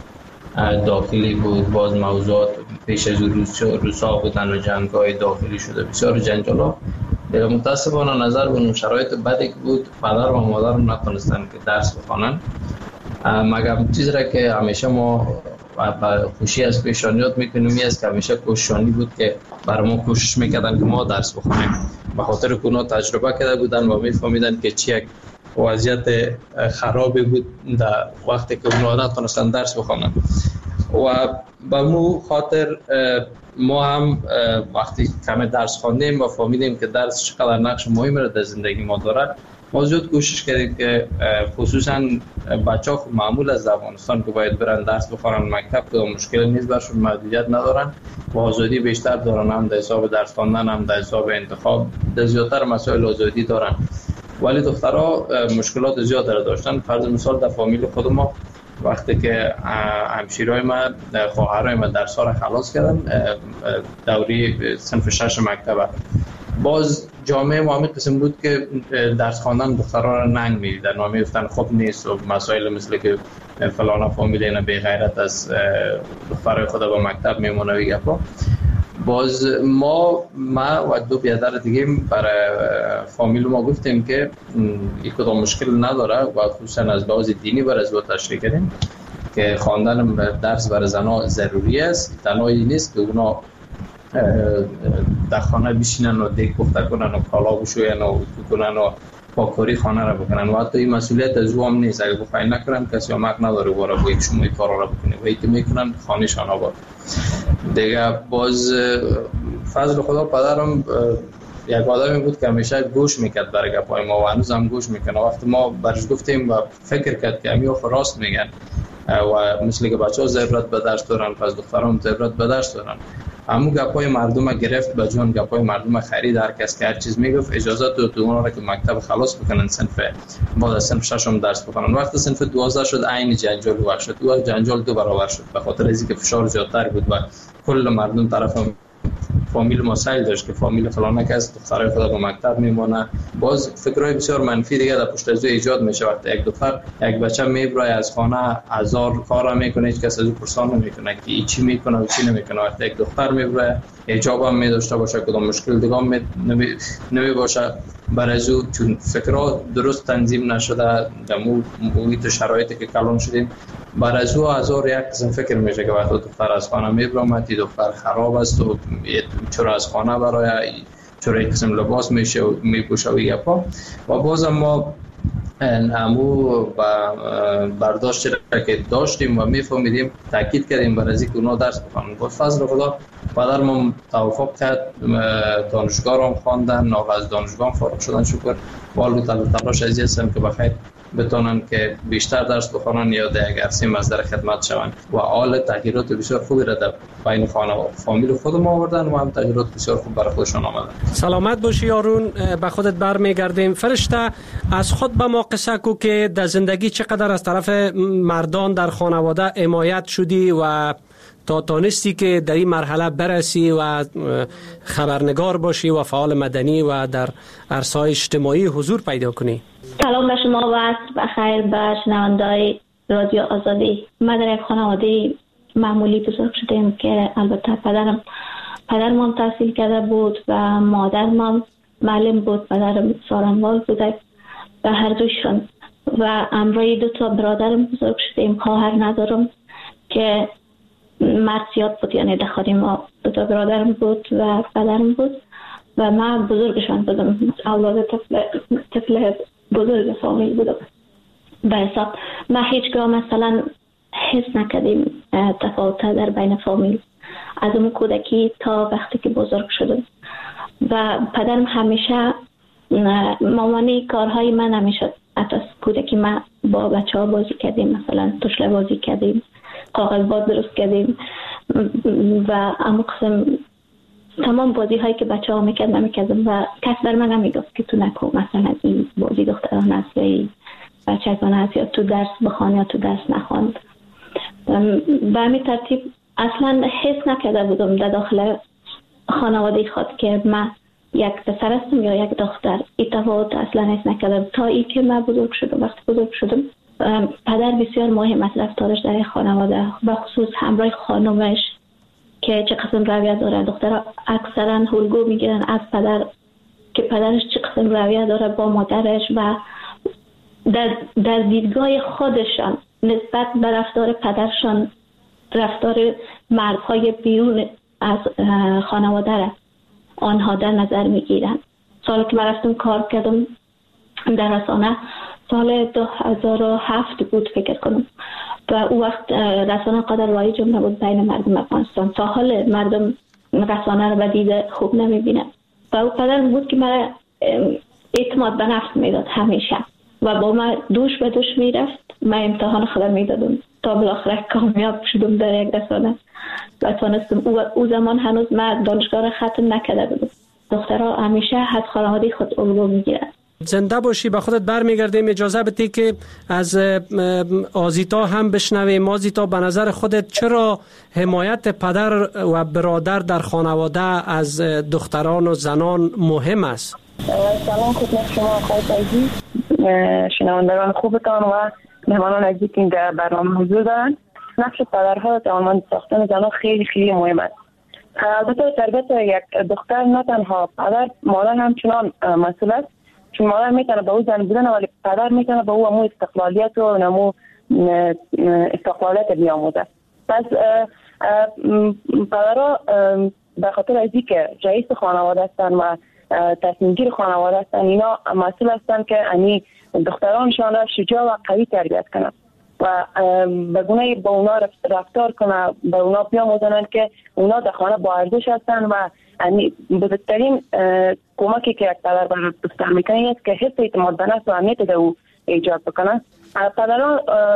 داخلی بود. باز موضوعات پیش از روسا بودن و جنگ‌های داخلی شده، بسیار جنجالا. متاسفانه نظر به شرایط بدی بود، پدر و مادر نتونستن که درس بخوانن. مگر چیزی را که همیشه ما با خوشی از پیشانیات میکنیم این است که همیشه کوششانی بود که برای ما کوشش میکردن که ما درس بخونیم، به خاطر که اونا تجربه کرده بودن و میفهمیدن که چی یک وضعیت خرابی بود در وقتی که اونا نتونستن درس بخونن. و به مو خاطر ما هم وقتی کم درس خواندیم و فهمیدیم که درس چقدر نقش مهمی را در زندگی ما داره، ما زیاد کوشش کردیم که خصوصا بچه‌ها خب معمول از افغانستان که باید برن درس بخونن مکتب که مشکل نیست، برشون محدودیت ندارن و آزادی بیشتر دارن، هم در حساب درس خواندن هم در حساب انتخاب در زیادتر مسائل آزادی دارن. ولی دخترها مشکلات زیاد داشتن. فرض مثال در فامیل خود ما وقتی که همشیرای ما خواهرای ما درس‌ها را خلاص کردن دوری صنف 6 مکتب، باز جامعه ما همین قسم بود که درس خواندن دخترها را ننگ می‌دیدن و می‌گفتن خوب نیست و مسائل مثل که فلان فامیل اینا بی غیرت از دخترای خود به مکتب میمونه و گپا. باز ما و دو برادر دیگه برای فامیل ما گفتیم که یک کدام مشکل نداره و خصوصا از لحاظ دینی برای از تشریح کردیم که خواندن درس برای زنها ضروری است. تنهایی نیست که اونا در خانه بشینن و دیگ پخته کنن و کالا بشوین و کنن و پاکاری خانه را بکنن و حتی این مسئولیت از او هم نیست. اگه بخواهی نکنن کسی هم حق نداره باره با یک شما این کارا را بکنه و ایتی میکنن خانهشان آباد دیگه. باز فضل خدا پدرم یک آدمی بود که همیشه گوش میکرد برای گپای ما و هنوز هم گوش میکنه. وقتی ما برش گفتیم و فکر کرد که همیو راست میگن و مثل که بچه ها ضرورت به درس دارن پس دختران ضرورت به درس دارن. همو گپای مردم گرفت به جان گپای مردم خرید. هر کس که هر چیز میگفت اجازه داد اونا را که مکتب خلاص بکنن صنف بعد از صنف 6 درس بخونن. وقتی صنف 12 شد عین جنجال و شد و جنجال دو برابر شد به خاطر از اینکه فشار زیادتر بود و کل مردم طرف فامیل مسائل داشت که فامیل فلانه کس دخترای خدا به مکتب میمونه. باز فکرای بسیار منفی دیگه در پشت از ایجاد میشه. وقتی یک دختر یک بچه میبره از خانه هزار کار میکنه هیچ کس از او پرسان نمیکنه که چی میکنه و چی نمیکنه. وقتی یک دختر میبره حجاب هم میداشته باشه کدام مشکل دیگه هم نمی باشه برای او چون فکرها درست تنظیم نشده در محیط شرایطی که کلان شدیم برای او هزار یک قسم فکر میشه که وقتی دختر از خانه میبره دختر خراب است و چرا از خانه برای چرا یک قسم لباس میشه و میپوشه و گپا. و بازم ما همو برداشتی را که داشتیم و میفهمیدیم تاکید کردیم برای اینکه اونا درس بخونن. با فضل خدا پدرم توافق کرد، دانشگاه هم خواندن و از دانشگاه فارغ شدن شکر. والو تلاش از هستم که بخیر بتونن که بیشتر درس بخونن یا در یک عرصه مصدر خدمت شوند و حال تغییرات بسیار خوبی را در بین خانه و فامیل خودم آوردن و هم تغییرات بسیار خوب برای خودشان آمدن. سلامت باشی یارون. به خودت برمیگردیم. فرشته از خود به ما قصه کو که در زندگی چقدر از طرف مردان در خانواده حمایت شدی و تا تانستی که در این مرحله برسی و خبرنگار باشی و فعال مدنی و در عرصه‌های اجتماعی حضور پیدا کنی. سلام به شما و عصر بخیر به شنونده‌های رادیو آزادی. من در یک خانواده معمولی بزرگ شدیم که البته پدرم هم تحصیل کرده بود و مادرم هم معلم بود. پدرم سارنوال بوده و هر دوشون و همراه 2 برادرم بزرگ شدیم. خواهر ندارم که مرد زیاد بود، یعنی دخاری ما 2 برادرم بود و پدرم بود و من بزرگشان بودم، اولاد طفل بزرگ فامیل بودم. به حساب ما هیچگاه مثلا حس نکردیم تفاوت در بین فامیل از اون کودکی تا وقتی که بزرگ شدم. و پدرم همیشه مامانی کارهای من نمیشد. حتی کودکی ما با بچه ها بازی کردیم، مثلا توشله بازی کردیم، کاغذ باز درست کردیم و اما قسم تمام بازی هایی که بچه ها میکرد نمیکردم و کس در من نمیگفت که تو نکن، مثلا این بازی دختران هست یا این بچگان هست یا تو درس بخوان یا تو درس نخواند. به همین ترتیب اصلا حس نکرده بودم در داخل خانواده خود که من یک پسر هستم یا یک دختر. این تفاوت اصلا حس نکردم تا ای که من بزرگ شدم. وقتی بزرگ شدم پدر بسیار مهم است رفتارش در خانواده، به خصوص همراه خانمش که چه قسم رویه داره. دخترها اکثرا الگو میگیرن از پدر که پدرش چه قسم رویه داره با مادرش و در دیدگاه خودشان نسبت به رفتار پدرشان رفتار مردهای بیرون از خانواده را آنها در نظر میگیرن. سالی که من رفتم کار کردم در رسانه سال 2007 بود فکر کنم و او وقت رسانه قدر رایج نبود بین مردم افغانستان. تا حال مردم رسانه رو به دید خوب نمیبینن و او پدر بود که من اعتماد به نفس میداد همیشه و با من دوش به دوش میرفت. من امتحان خودم میدادم تا بالاخره کامیاب شدم در یک رسانه و تونستم. او زمان هنوز من دانشگاه را ختم نکرده بودم. دخترها همیشه از خانواده خود الگو میگیرن. زنده باشی، به خودت برمیگردیم. اجازه بدی که از آزیتا هم بشنویم. آزیتا، به نظر خودت چرا حمایت پدر و برادر در خانواده از دختران و زنان مهم است؟ سلام خدمت شما آقای فیضی، شنوندگان خوبتان و مهمانان عزیزی که در برنامه حضور دارند. نقش پدرها در توانمندی ساختن زنان خیلی خیلی مهم است. البته تربیت یک دختر نه تنها پدر، مادر همچنان مسئول است، چون مادر میتونه به او زن بودن ولی پدر میتونه به او امو استقلالیت و نمو استقلالیت بیاموزه. پس پدرها به خاطر ازی که رئیس خانواده هستند و تصمیم گیر خانواده هستند، اینا مسئول هستند که انی دخترانشان را شجاع و قوی تربیت کنند و به گونه با اونا رفتار کنند، به اونا بیاموزند که اونا در خانه با ارزش هستند و بزرگترین کمکی که یک پدر برای دختر میکنه است که حس اعتماد به نفس و امنیت در او ایجاد بکنن. پدران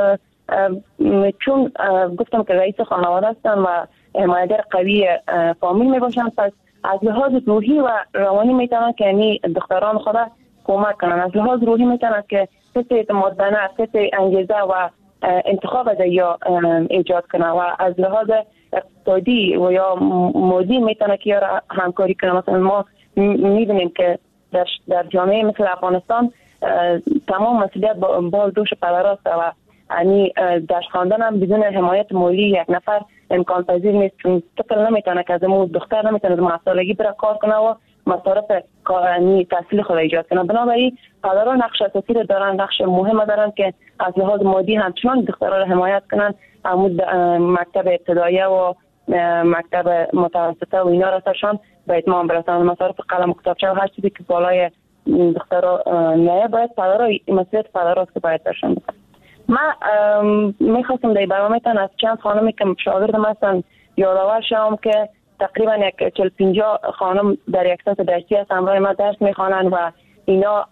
چون گفتم که رئیس خانواده هستند و حمایتگر قوی فامیل میباشند، پس از لحاظ روحی و روانی میتونن که یعنی دختران خود کمک کنن. از لحاظ روحی میتونن که حس اعتماد به نفس، حس انگیزه و انتخاب یا ایجاد کنن و از لحاظ اقتصادی و یا مادی میتونه که یا همکاری کنه. مثلا ما میبینیم که در جامعه مثل افغانستان تمام مسئولیت با دوش پدراست و یعنی درس خواندن هم بدون حمایت مالی یک نفر امکان پذیر نیست، چون طفل نمیتونه که از امو دختر نمیتونه از مصالحگی برای کار کنه و مصارف یعنی تحصیل خود ایجاد کنه. بنابراین پدران نقش اساسی دارن، نقش مهم دارن که از لحاظ مادی همچنان دختران را حمایت کنن. مکتب ابتداییه و مکتب متوسطه و اینا رسشان به اتمام برسن. مصارف قلم و کتابچه و هر چیزی که بالای دخترها نه، باید پدرها مسئولیت پدرهاست که باید برشن بکنن. من میخواستم در برنامه‌تان از چند خانمی که شاگردم هستن یادآور شوم که تقریبا 40-50 خانم در یک سطح درسی هست، همراه ما درس میخوانند و اینا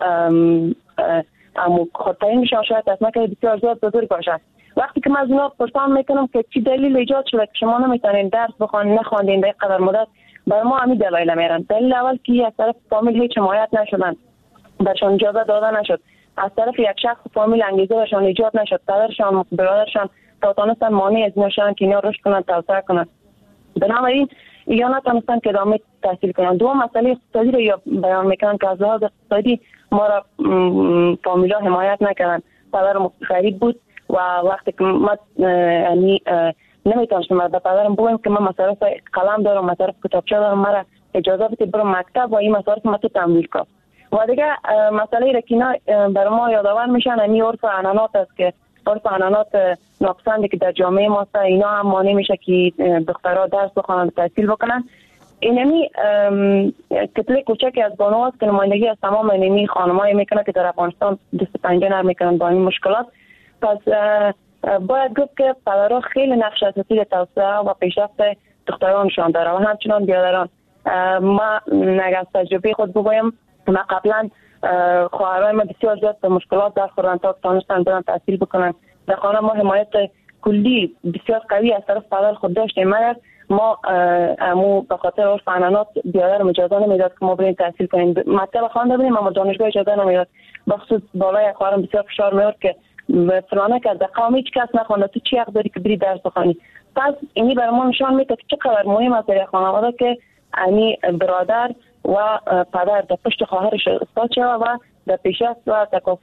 خودترین میشن شاید تصمیم که بسیار زیاد بزرگ باشد. وقتی که من از اونا پرسان میکنم که چی دلیل ایجاد شده که شما نمیتونین درس بخوانید، نخواندین در قدر مدت، برای ما همین دلایل میارن. دلیل اول که از طرف فامیل هیچ حمایت نشدن، برشان اجازه داده نشد، از طرف یک شخص فامیل انگیزه برشان ایجاد نشد، پدرشان برادرشان تا تونستن مانع از اینا شدن که اینا رشد کنن، توسعه کنن. بنابراین یا نتونستن که ادامه تحصیل کنن. دوم مسئله اقتصادی رو یا بیان میکنن که از لحاظ اقتصادی ما را فامیلا حمایت نکردن. پدرم غریب بود و وقتی که من یعنی نمیتونستم به پدرم بگم که من مصارف قلم دارم، مصارف کتابچه دارم، مرا اجازه بده برم مکتب و این مصارف ما تو تمویل کنم. و دیگه مسئله را که اینا برای ما یادآور میشن، این عرف عنعنات است که عرف عنعنات ناپسندی که در جامعه ما است، اینا هم مانع میشه که دخترها درس بخونن، تحصیل بکنن. اینمی کتله کوچکی از بانوات که نمایندگی از تمام اینمی خانمایی میکنه که در افغانستان دست پنجه نرم میکنن با این مشکلات. پس باید گفت که پدرها خیلی نقش اساسی در توسعه و پیشرفت دخترانشان داره و همچنان برادران. ما نگه از تجربه خود بگویم، ما قبلا خواهرای ما بسیار زیاد به مشکلات در خوردن تا تانستن برن تحصیل بکنن. در خانه ما حمایت کلی بسیار قوی از طرف پدر خود داشتیم، مگر ما امو به خاطر عرف عنعنات برادرم اجازه نمیداد که ما بریم تحصیل کنیم. مکتب خوانده بودیم اما دانشگاه اجازه نمیداد. بخصوص بالای خواهرم بسیار فشار میاد که فلانه که در قوم هیچ کس نخوانده، تو چی حق داری که بری درس بخوانی؟ پس اینی برای ما نشان میده که چقدر مهم است در خانواده که یعنی برادر و پدر در پشت خواهرش استاد شود و در پیشرفت و تکافؤ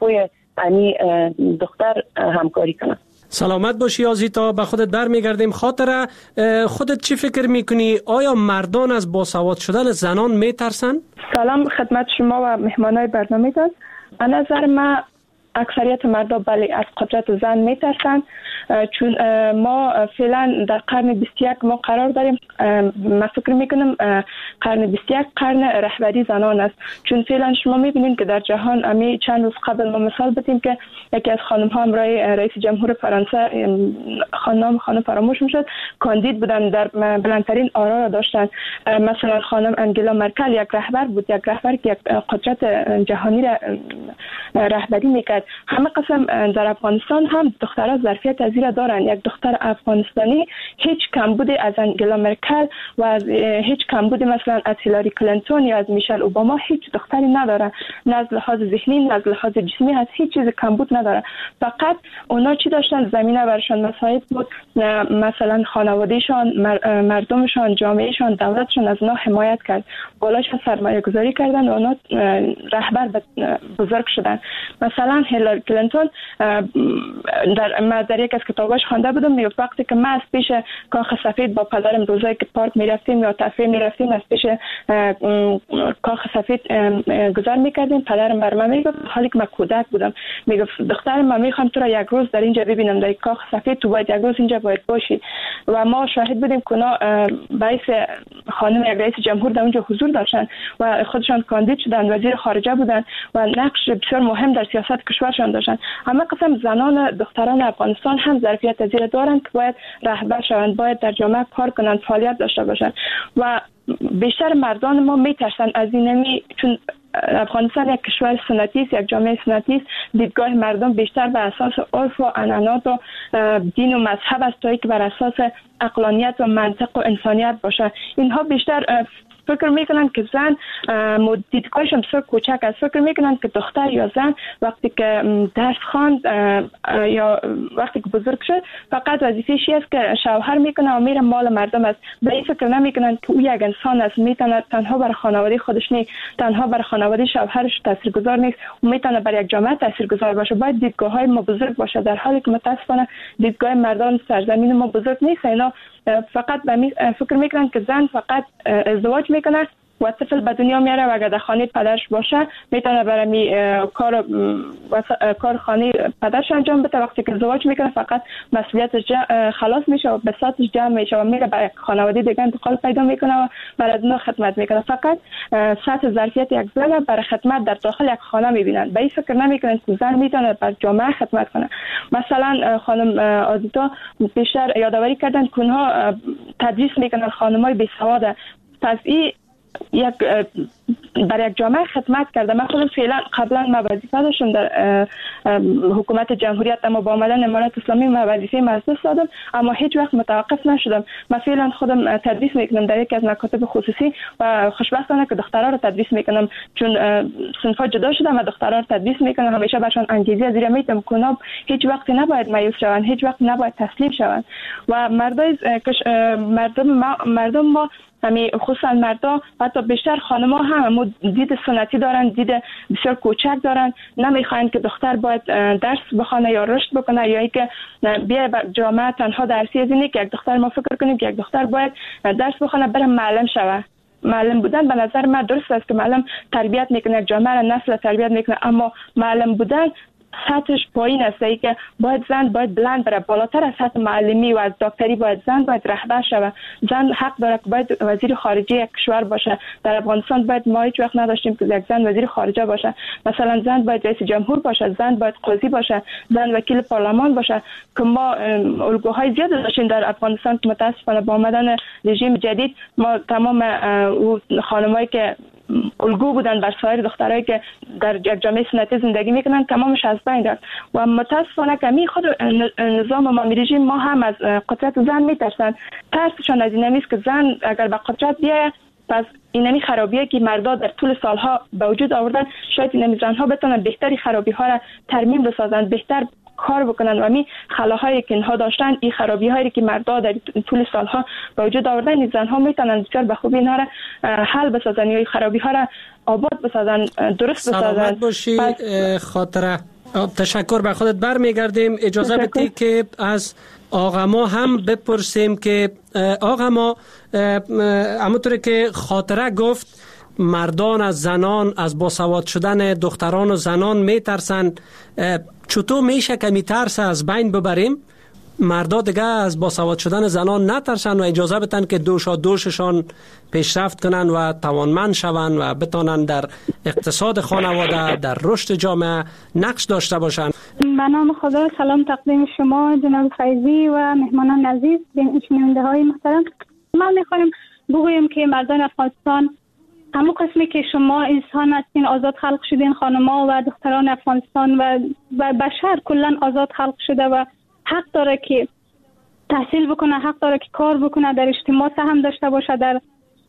یعنی دختر همکاری کنه. سلامت باشی آزیتا، به خودت برمیگردیم. خاطره، خودت چی فکر میکنی؟ آیا مردان از باسواد شدن زنان میترسن؟ سلام خدمت شما و مهمانای برنامه‌تان. از نظر من اکثریت مردم بله از قدرت زن میترسن، چون ما فعلا در قرن 21 ما قرار داریم. من فکر میکنم قرن 21 قرن رهبری زنان است، چون فعلا شما میبینید که در جهان امی چند روز قبل ما مثال بدیم که یکی از خانم ها همراه رئیس جمهور فرانسه، خانم فراموش میشد، کاندید بودن، در بلندترین آرا را داشتن. مثلا خانم انگلا مرکل یک رهبر بود، یک رهبر که یک قدرت جهانی را رهبری میکرد. همه قسم در افغانستان هم دخترها ظرفیت از این دارن. یک دختر افغانستانی هیچ کمبودی از انگلا مرکل و از هیچ کمبودی مثلا از هیلاری کلینتون یا از میشل اوباما هیچ دختری نداره، نه از لحاظ ذهنی نه از لحاظ جسمی، از هیچ چیز کمبود نداره. فقط اونا چی داشتن؟ زمینه برشان مساعد بود، مثلا خانوادهشان، مردمشان، جامعهشان، دولتشان از اونا حمایت کرد، بالاشان سرمایه گذاری کردن و اونا رهبر بزرگ شدن. مثلا هیلاری کلینتون در یک از کتاباش خوانده بودم، میگفت وقتی که ما از پیش کاخ سفید با پدرم روزایی که پارک میرفتیم یا تفریح میرفتیم از پیش کاخ سفید گذر میکردیم، پدرم بر من میگفت حالی که من کودک بودم، میگفت دخترم من میخوام تو را یک روز در اینجا ببینم، در کاخ سفید تو باید یک روز اینجا باید باشی. و ما شاهد بودیم که اونا باعث خانم یک رئیس جمهور در اونجا حضور داشتن و خودشان کاندید شدن، وزیر خارجه بودن و نقش بسیار مهم در سیاست کشورشان داشتن. همه قسم زنان دختران افغانستان هم ظرفیت از این دارند که باید رهبر شوند، باید در جامعه کار کنند، فعالیت داشته باشند و بیشتر مردان ما میترسن از این، چون افغانستان یک کشور سنتی است، یک جامعه سنتی است. دیدگاه مردم بیشتر بر اساس عرف و عنعنات و دین و مذهب است تا اینکه بر اساس عقلانیت و منطق و انسانیت باشه. اینها بیشتر فکر میکنن که زن دیدگاهشون بسیار کوچک است. فکر میکنن که دختر یا زن وقتی که درس خواند یا وقتی که بزرگ شد فقط وظیفه‌اش است که شوهر میکنه و میره مال مردم است. به این فکر نمیکنن که او یک انسان است، میتونه تنها بر خانواده خودش نیست، تنها بر خانواده شوهرش تاثیرگذار نیست، او میتونه بر یک جامعه تاثیرگذار باشه. باید دیدگاه‌های ما بزرگ باشه، در حالی که متاسفانه دیدگاه مردان سرزمین ما بزرگ نیست. اینا فقط فکر میکنن که زن فقط ازدواج میکنه و طفل به دنیا میاره و اگر در خانه پدرش باشه میتونه برای کار خانه پدرش انجام بده. وقتی که ازدواج میکنه فقط مسئولیتش خلاص میشه و بساطش جمع میشه و میره برای خانواده دیگه انتقال پیدا میکنه و برای اونها خدمت میکنه. فقط سطح ظرفیت یک زن برای خدمت در داخل یک خانه میبینن، به این فکر نمیکنن که زن میتونه بر جامعه خدمت کنه. مثلا خانم آزیتا بیشتر یادآوری کردن که اونها تدریس میکنن خانمای بیسواد، پس این برای یک جامعه خدمت کرده. من خودم فعلا قبلا وظیفه داشتم در حکومت جمهوریت، اما با آمدن امارات اسلامی وظیفه مجلس دادم اما هیچ وقت متوقف نشدم. من فعلا خودم تدریس میکنم در یکی از مکاتب خصوصی و خوشبختانه که دخترها رو تدریس میکنم، چون صنفا جدا شدم و دخترها رو تدریس میکنم. همیشه برشان انگیزه از این میدم که اونا هیچ وقت نباید مایوس شوند، هیچ وقت نباید تسلیم شوند و مردم ما همین خصوصا مردا حتی بیشتر خانم‌ها هم دید سنتی دارن، دید بسیار کوچک دارن، نمیخواین که دختر باید درس بخونه یا رشد بکنه یا اینکه بیا جامعه تنها درسی از اینه که یک دختر، ما فکر کنیم که یک دختر باید درس بخونه بره معلم شوه. معلم بودن به نظر من درست است که معلم تربیت میکنه، یک جامعه را نسل تربیت میکنه، اما معلم بودن سطحش پایین است که باید زن باید بلند بره، بالاتر از سطح معلمی و از دکتری باید زن باید رهبر شوه. زن حق داره که باید وزیر خارجه یک کشور باشه. در افغانستان باید ما هیچ وقت نداشتیم که یک زن وزیر خارجه باشه. مثلا زن باید رئیس جمهور باشه، زن باید قاضی باشه، زن وکیل پارلمان باشه که ما الگوهای زیاد داشتیم در افغانستان که متاسفانه با آمدن رژیم جدید ما تمام خانمایی که الگو بودن بر سایر دخترایی که در یک جامعه سنتی زندگی میکنن تمامش از بین رفت و متاسفانه که خود نظام امامی رژیم ما هم از قدرت زن میترسن. ترسشان از این است که زن اگر به قدرت بیاید پس اینمی خرابیه که مردا در طول سالها به وجود آوردن، شاید اینمی زنها بتونن بهتری خرابی ها را ترمیم بسازن، بهتر کار بکنن و می خلاهایی که اینها داشتن، این خرابی هایی که مردا در طول سالها به وجود آوردن، این زنها میتونن بسیار به خوبی اینها را حل بسازن یا این خرابی ها را آباد بسازن، درست بسازن. سلامت باشی خاطره. تشکر. به خودت برمیگردیم. اجازه بدی که از آقا ما هم بپرسیم که آقا ما همونطور که خاطره گفت مردان از زنان، از باسواد شدن دختران و زنان میترسن. چطور میشه که میترس از بین ببریم؟ مردا دیگه از باسواد شدن زنان نترسن و اجازه بدن که دوششان پیشرفت کنن و توانمند شون و بتانن در اقتصاد خانواده، در رشد جامعه نقش داشته باشن. به نام خدا، سلام تقدیم شما جناب فیضی و مهمانان عزیز، شنونده های محترم. ما میخوایم بگویم که مردان افغانستان همون قسمی که شما انسان هستین، آزاد خلق شدین، خانما و دختران افغانستان و بشر کلا آزاد خلق شده و حق داره که تحصیل بکنه، حق داره که کار بکنه، در اجتماع سهم داشته باشه، در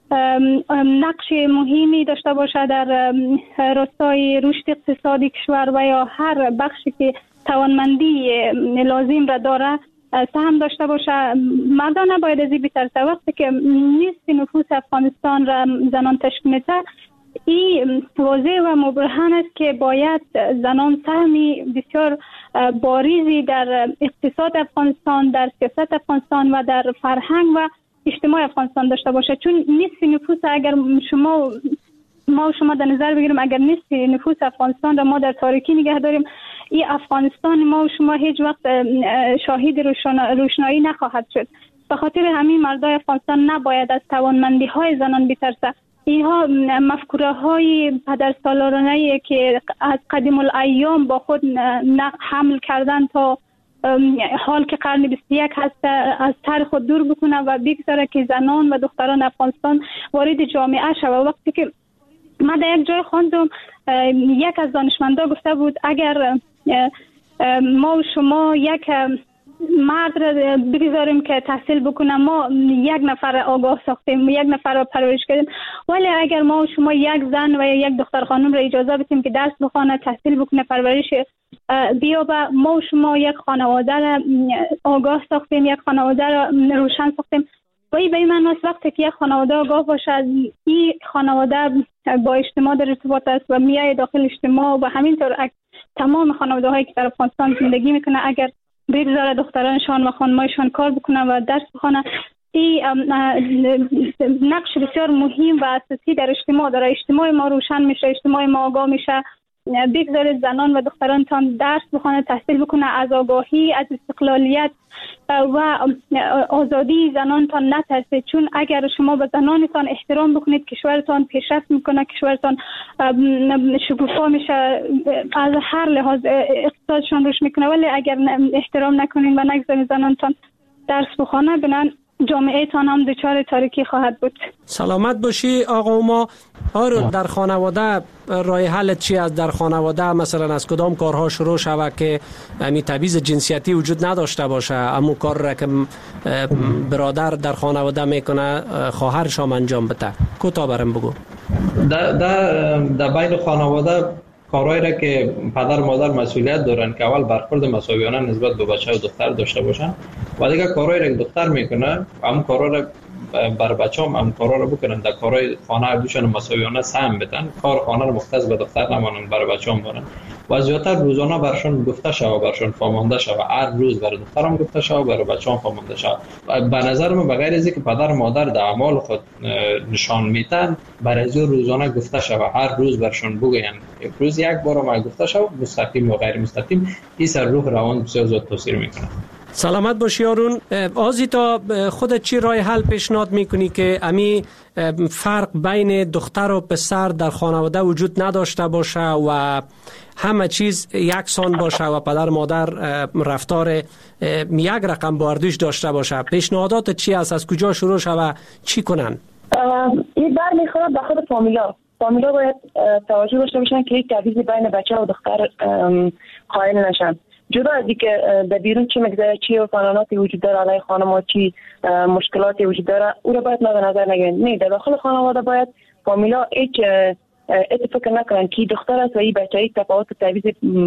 نقش مهمی داشته باشه در راستای رشد اقتصادی کشور و یا هر بخشی که توانمندی لازم را داره سهم داشته باشه. مردان نباید از این بترسه. وقتی که نصف نفوس افغانستان را زنان تشکیل میده، این واضح و مبرهن است که باید زنان سهمی بسیار باریزی در اقتصاد افغانستان، در سیاست افغانستان و در فرهنگ و اجتماع افغانستان داشته باشه. چون نصف نفوس، اگر ما و شما در نظر بگیریم، اگر نصف نفوس افغانستان را ما در تاریکی نگه داریم، این افغانستان ما و شما هیچ وقت شاهد روشنایی نخواهد شد. به خاطر همین مردای افغانستان نباید از توانمندی های زنان بترسه. اینها مفکوره های پدرسالارانه که از قدیم الایام با خود حمل کردن تا حال که قرن 21 هست از طرح خود دور بکنه و بگذاره که زنان و دختران افغانستان وارد جامعه شوه. وقتی که من در یک جای خواندم، یک از دانشمندا گفته بود اگر ما و شما یک مرد را بگذاریم که تحصیل بکنه، ما یک نفر آگاه ساختیم، یک نفر را پرورش کردیم، ولی اگر ما و شما یک زن و یک دختر خانم را اجازه بدیم که درس بخونه، تحصیل بکنه، پرورش بیابه، ما و شما یک خانواده را آگاه ساختیم، یک خانواده را روشن ساختیم. و این به این معنی است وقتی که یک خانواده آگاه باشه، این خانواده با اجتماع در ارتباط است و میای داخل اجتماع و همینطور تمام خانواده هایی که در افغانستان زندگی میکنه اگر بگذاره دخترانشان و خانمایشان کار بکنه و درس بخونه، این نقش بسیار مهم و اساسی در اجتماع داره. اجتماع ما روشن میشه، اجتماع ما آگاه میشه. بگذارید زنان و دخترانتان درس بخونه، تحصیل بکنه، از آگاهی، از استقلالیت و آزادی زنانتان نترسید. چون اگر شما به زنانتان احترام بکنید، کشورتان پیشرفت میکنه، کشورتان شکوفا میشه، از هر لحاظ اقتصادشان رشد میکنه. ولی اگر احترام نکنید و نگذارید زنانتان درس بخونه، بنان جامعه تان هم دچار تاریکی خواهد بود. سلامت باشی آقا. ما در خانواده راه حل چی است؟ در خانواده مثلا از کدام کارها شروع شود که همین تبعیض جنسیتی وجود نداشته باشه؟ همون کار را که برادر در خانواده میکنه خواهرش هم انجام بده. کوتاه برام بگو. در بین خانواده کارهایی را که پدر و مادر مسئولیت دارن که اول برخورد مساویانه نسبت به بچه و دختر داشته باشن و دیگه کارهایی را که دختر میکنه هم کارها را بر بچه هم کارها را بکنن، در کارهای خانه بشن مساویانه سهم بدن، کار خانه را مختص به دختر نمانن، بر بچه هم بارن و زیادتر روزانه برشون گفته شود، برشون فامانده شود. هر روز برای دختر هم گفته شود، برای بچه هم فامانده شود. به نظر من بغیر از اینکه پدر و مادر در اعمال خود نشان میدن، برای از روزانه گفته شود، هر روز برشون بگوین، روز یک بار ما گفته شود، مستقیم و غیر مستقیم، این سر روح روان بسیار زیاد تاثیر میکنه. سلامت باشی یارون. آزیتا، خودت چی راه حل پیشنهاد میکنی که امی فرق بین دختر و پسر در خانواده وجود نداشته باشه و همه چیز یکسان باشه و پدر مادر رفتار یک رقم با اردوش داشته باشه؟ پیشنهادات چی است؟ از کجا شروع شود؟ چی کنن؟ این بر میخواد به خود فامیلا باید توجه داشته باشن که یک تبعیض بین بچه و دختر قائل نشن. جدا از اینکه در بیرون چی میگذره، چی قانوناتی وجود داره علیه خانم‌ها، چی مشکلاتی وجود داره، او را باید مد نظر نگیرن. نه، در داخل خانواده باید فامیلا هیچ فکر نکنن که دختر است و این بچه یک تفاوت تبعیض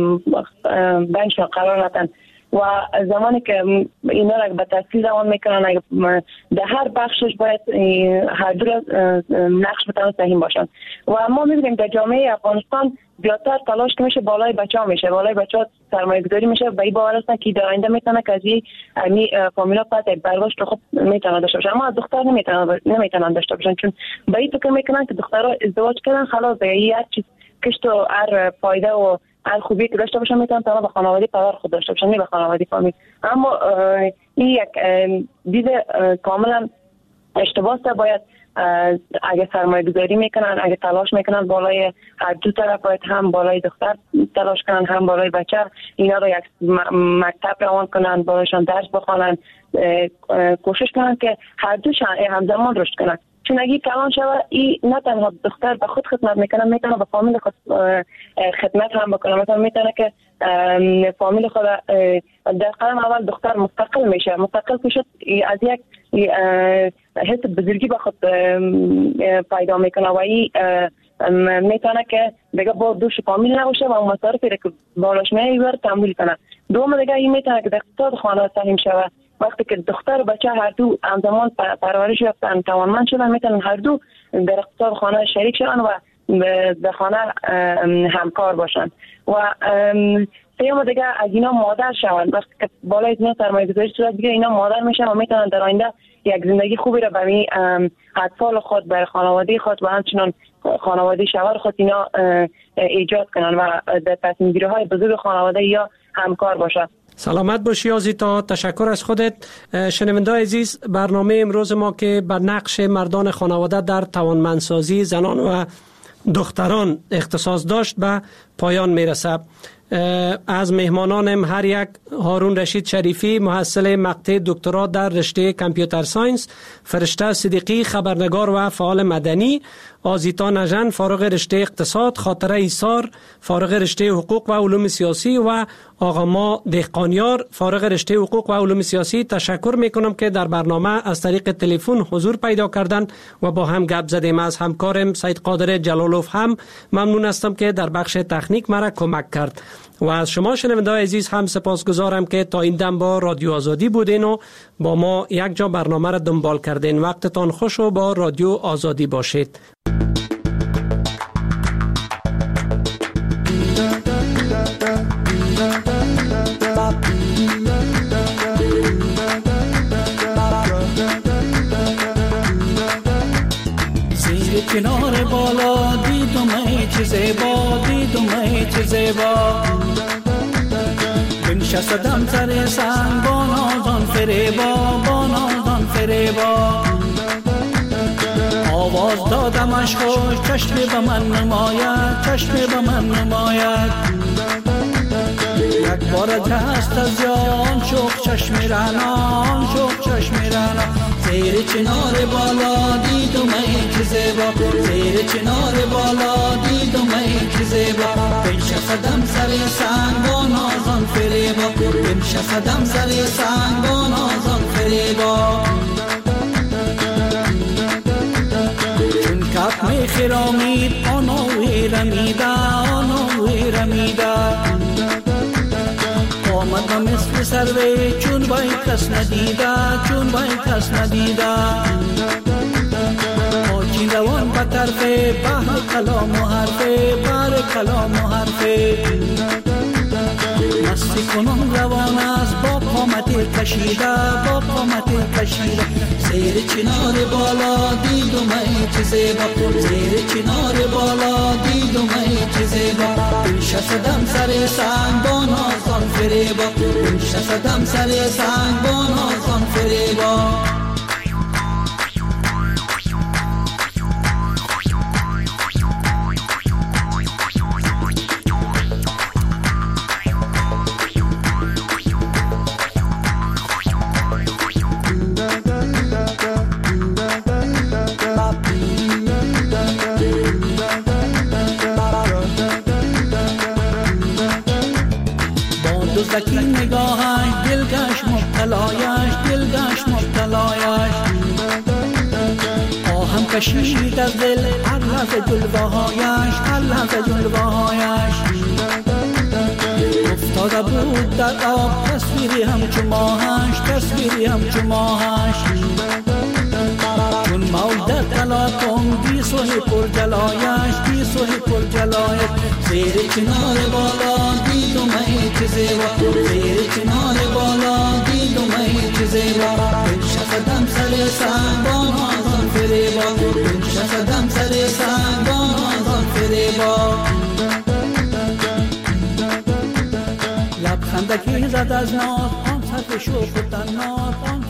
بینشان قرار ندن و زمانی که اینا را به تحصیل روان میکنن، در هر بخشش باید هر دو نقش بتوان سهیم باشن. و ما میبینیم در جامعه افغانستان زیادتر تلاش که میشه بالای بچه‌ها میشه، بالای بچه‌ها سرمایه‌گذاری میشه. به این باور هستن که در آینده میتونه که از این فامیلا پس برداشت خوب میتونه داشته باشه، اما از دختر نمیتونن داشته باشن، چون به این فکر میکنن که دخترها ازدواج کردن خلاص به هر چیز کشت و هر فایده و هر خوبی که داشته باشن میتونن تنها به خانواده پدر خود داشته باشن، نه به خانواده فامیل. اما این یک دید کاملا اشتباه است. باید اگه سرمایه گذاری میکنن، اگه تلاش میکنن بالای هر دو طرف، باید هم بالای دختر تلاش کنن هم بالای بچه، اینا رو یک مکتب روان کنن، بالایشان درس بخوانن، کوشش کنن که هر دوشان همزمان رشد کنن. چون اگه کلان شود این نه تنها دختر به خود خدمت میکنه، میتونه به فامیل خود خدمت هم بکنه. مثلا میتونه که فامیل خود در قدم اول دختر مستقل میشه، مستقل که شد از یک حس بزرگی به خود پیدا میکنه و این میتونه که دیگه با دوش فامیل نباشه و اون مصارفی که بالاش میبره تمویل کنه. دوم دیگه این میتونه که اقتصاد خانه سهم شود. وقتی که دختر و بچه هر دو همزمان پرورش یافتن، توانمند شدن، میتونن هر دو در اقتصاد خانه شریک شدن و به خانه همکار باشن. و سیوم دیگه از اینا مادر شوند. وقتی که بالای اینا سرمایه گذاری صورت بگیره، اینا مادر میشن و میتونن در آینده یک زندگی خوبی را برای اطفال خود، برای خانواده خود و همچنان خانواده شوهر خود اینا ایجاد کنن و در تصمیم گیری های بزرگ خانواده یا همکار باشن. سلامت باشی آزیتا، تشکر از خودت. شنونده عزیز، برنامه امروز ما که بر نقش مردان خانواده در توانمندسازی زنان و دختران اختصاص داشت به پایان میرسه. از مهمانانم هر یک: هارون رشید شریفی، محصل مقطع دکترا در رشته کامپیوتر ساینس، فرشته صدیقی، خبرنگار و فعال مدنی، آزیتا نژن، فارغ رشته اقتصاد، خاطره ایسار، فارغ رشته حقوق و علوم سیاسی و آقا ما دهقانیار، فارغ رشته حقوق و علوم سیاسی. تشکر میکنم که در برنامه از طریق تلفن حضور پیدا کردن و با هم گپ زدیم. از همکارم سید قادر جلالوف هم ممنون هستم که در بخش تکنیک مرا کمک کرد. و از شما شنونده عزیز هم سپاسگزارم که تا این دم با رادیو آزادی بودین و با ما یک جا برنامه را دنبال کردین. وقتتان خوش و با رادیو آزادی باشید. زیر کنار بالا دیدم ای چه زیبا، دیدم ای چه زیبا، بنشستم سر سنگ با نازان فریبا، با نازان فریبا، آواز دادمش خوش چشم به من نماید، چشم به من نماید، یک بار دست از جان شوق چشم رنان، شوق چشم رنان. زیر چنار بالا دیدم ای که زیبا، زیر چنار بالا دیدم ای که زیبا، بنشستم سر سنگ با نازان فریبا، بنشستم سر سنگ با نازان فریبا. چون کف می خرامید آنوی رمیده، آنوی رمیده، آمد و مثل سروی چون بای کس ندیده، چون بای کس ندیده، آچین روان به طرف بحر کلام و حرفه، بحر کلام و حرفه، مستی کنم روان است با قامت کشیده، با قامت کشیده. زیر چنار بالا دیدم ای چه زیبا، زیر چنار بالا دیدم ای چه زیبا، بنشستم سر سنگ با نازان فریبا، بنشستم سر سنگ با نازان فریبا. دزدکی نگاهش دلگش مبتلایش، دلگش مبتلایش، آهم کشید از دل هر لحظه جلوهایش، هر لحظه جلوهایش، افتاده بود در آب تصویری همچو ماهش، تصویری همچو ماهش، چون موج در تلاطم گیسوی پر جلایش گیسوی پر جلایش زیر کنار بالا دیدم ای که زیبا زیر کنار بالا دیدم ای که زیبا بنشستم سر سنگان آزان فریبا بنشستم سر سنگان آزان فریبا لبخندکی زد از ناز آن سطح شوق و تنات آن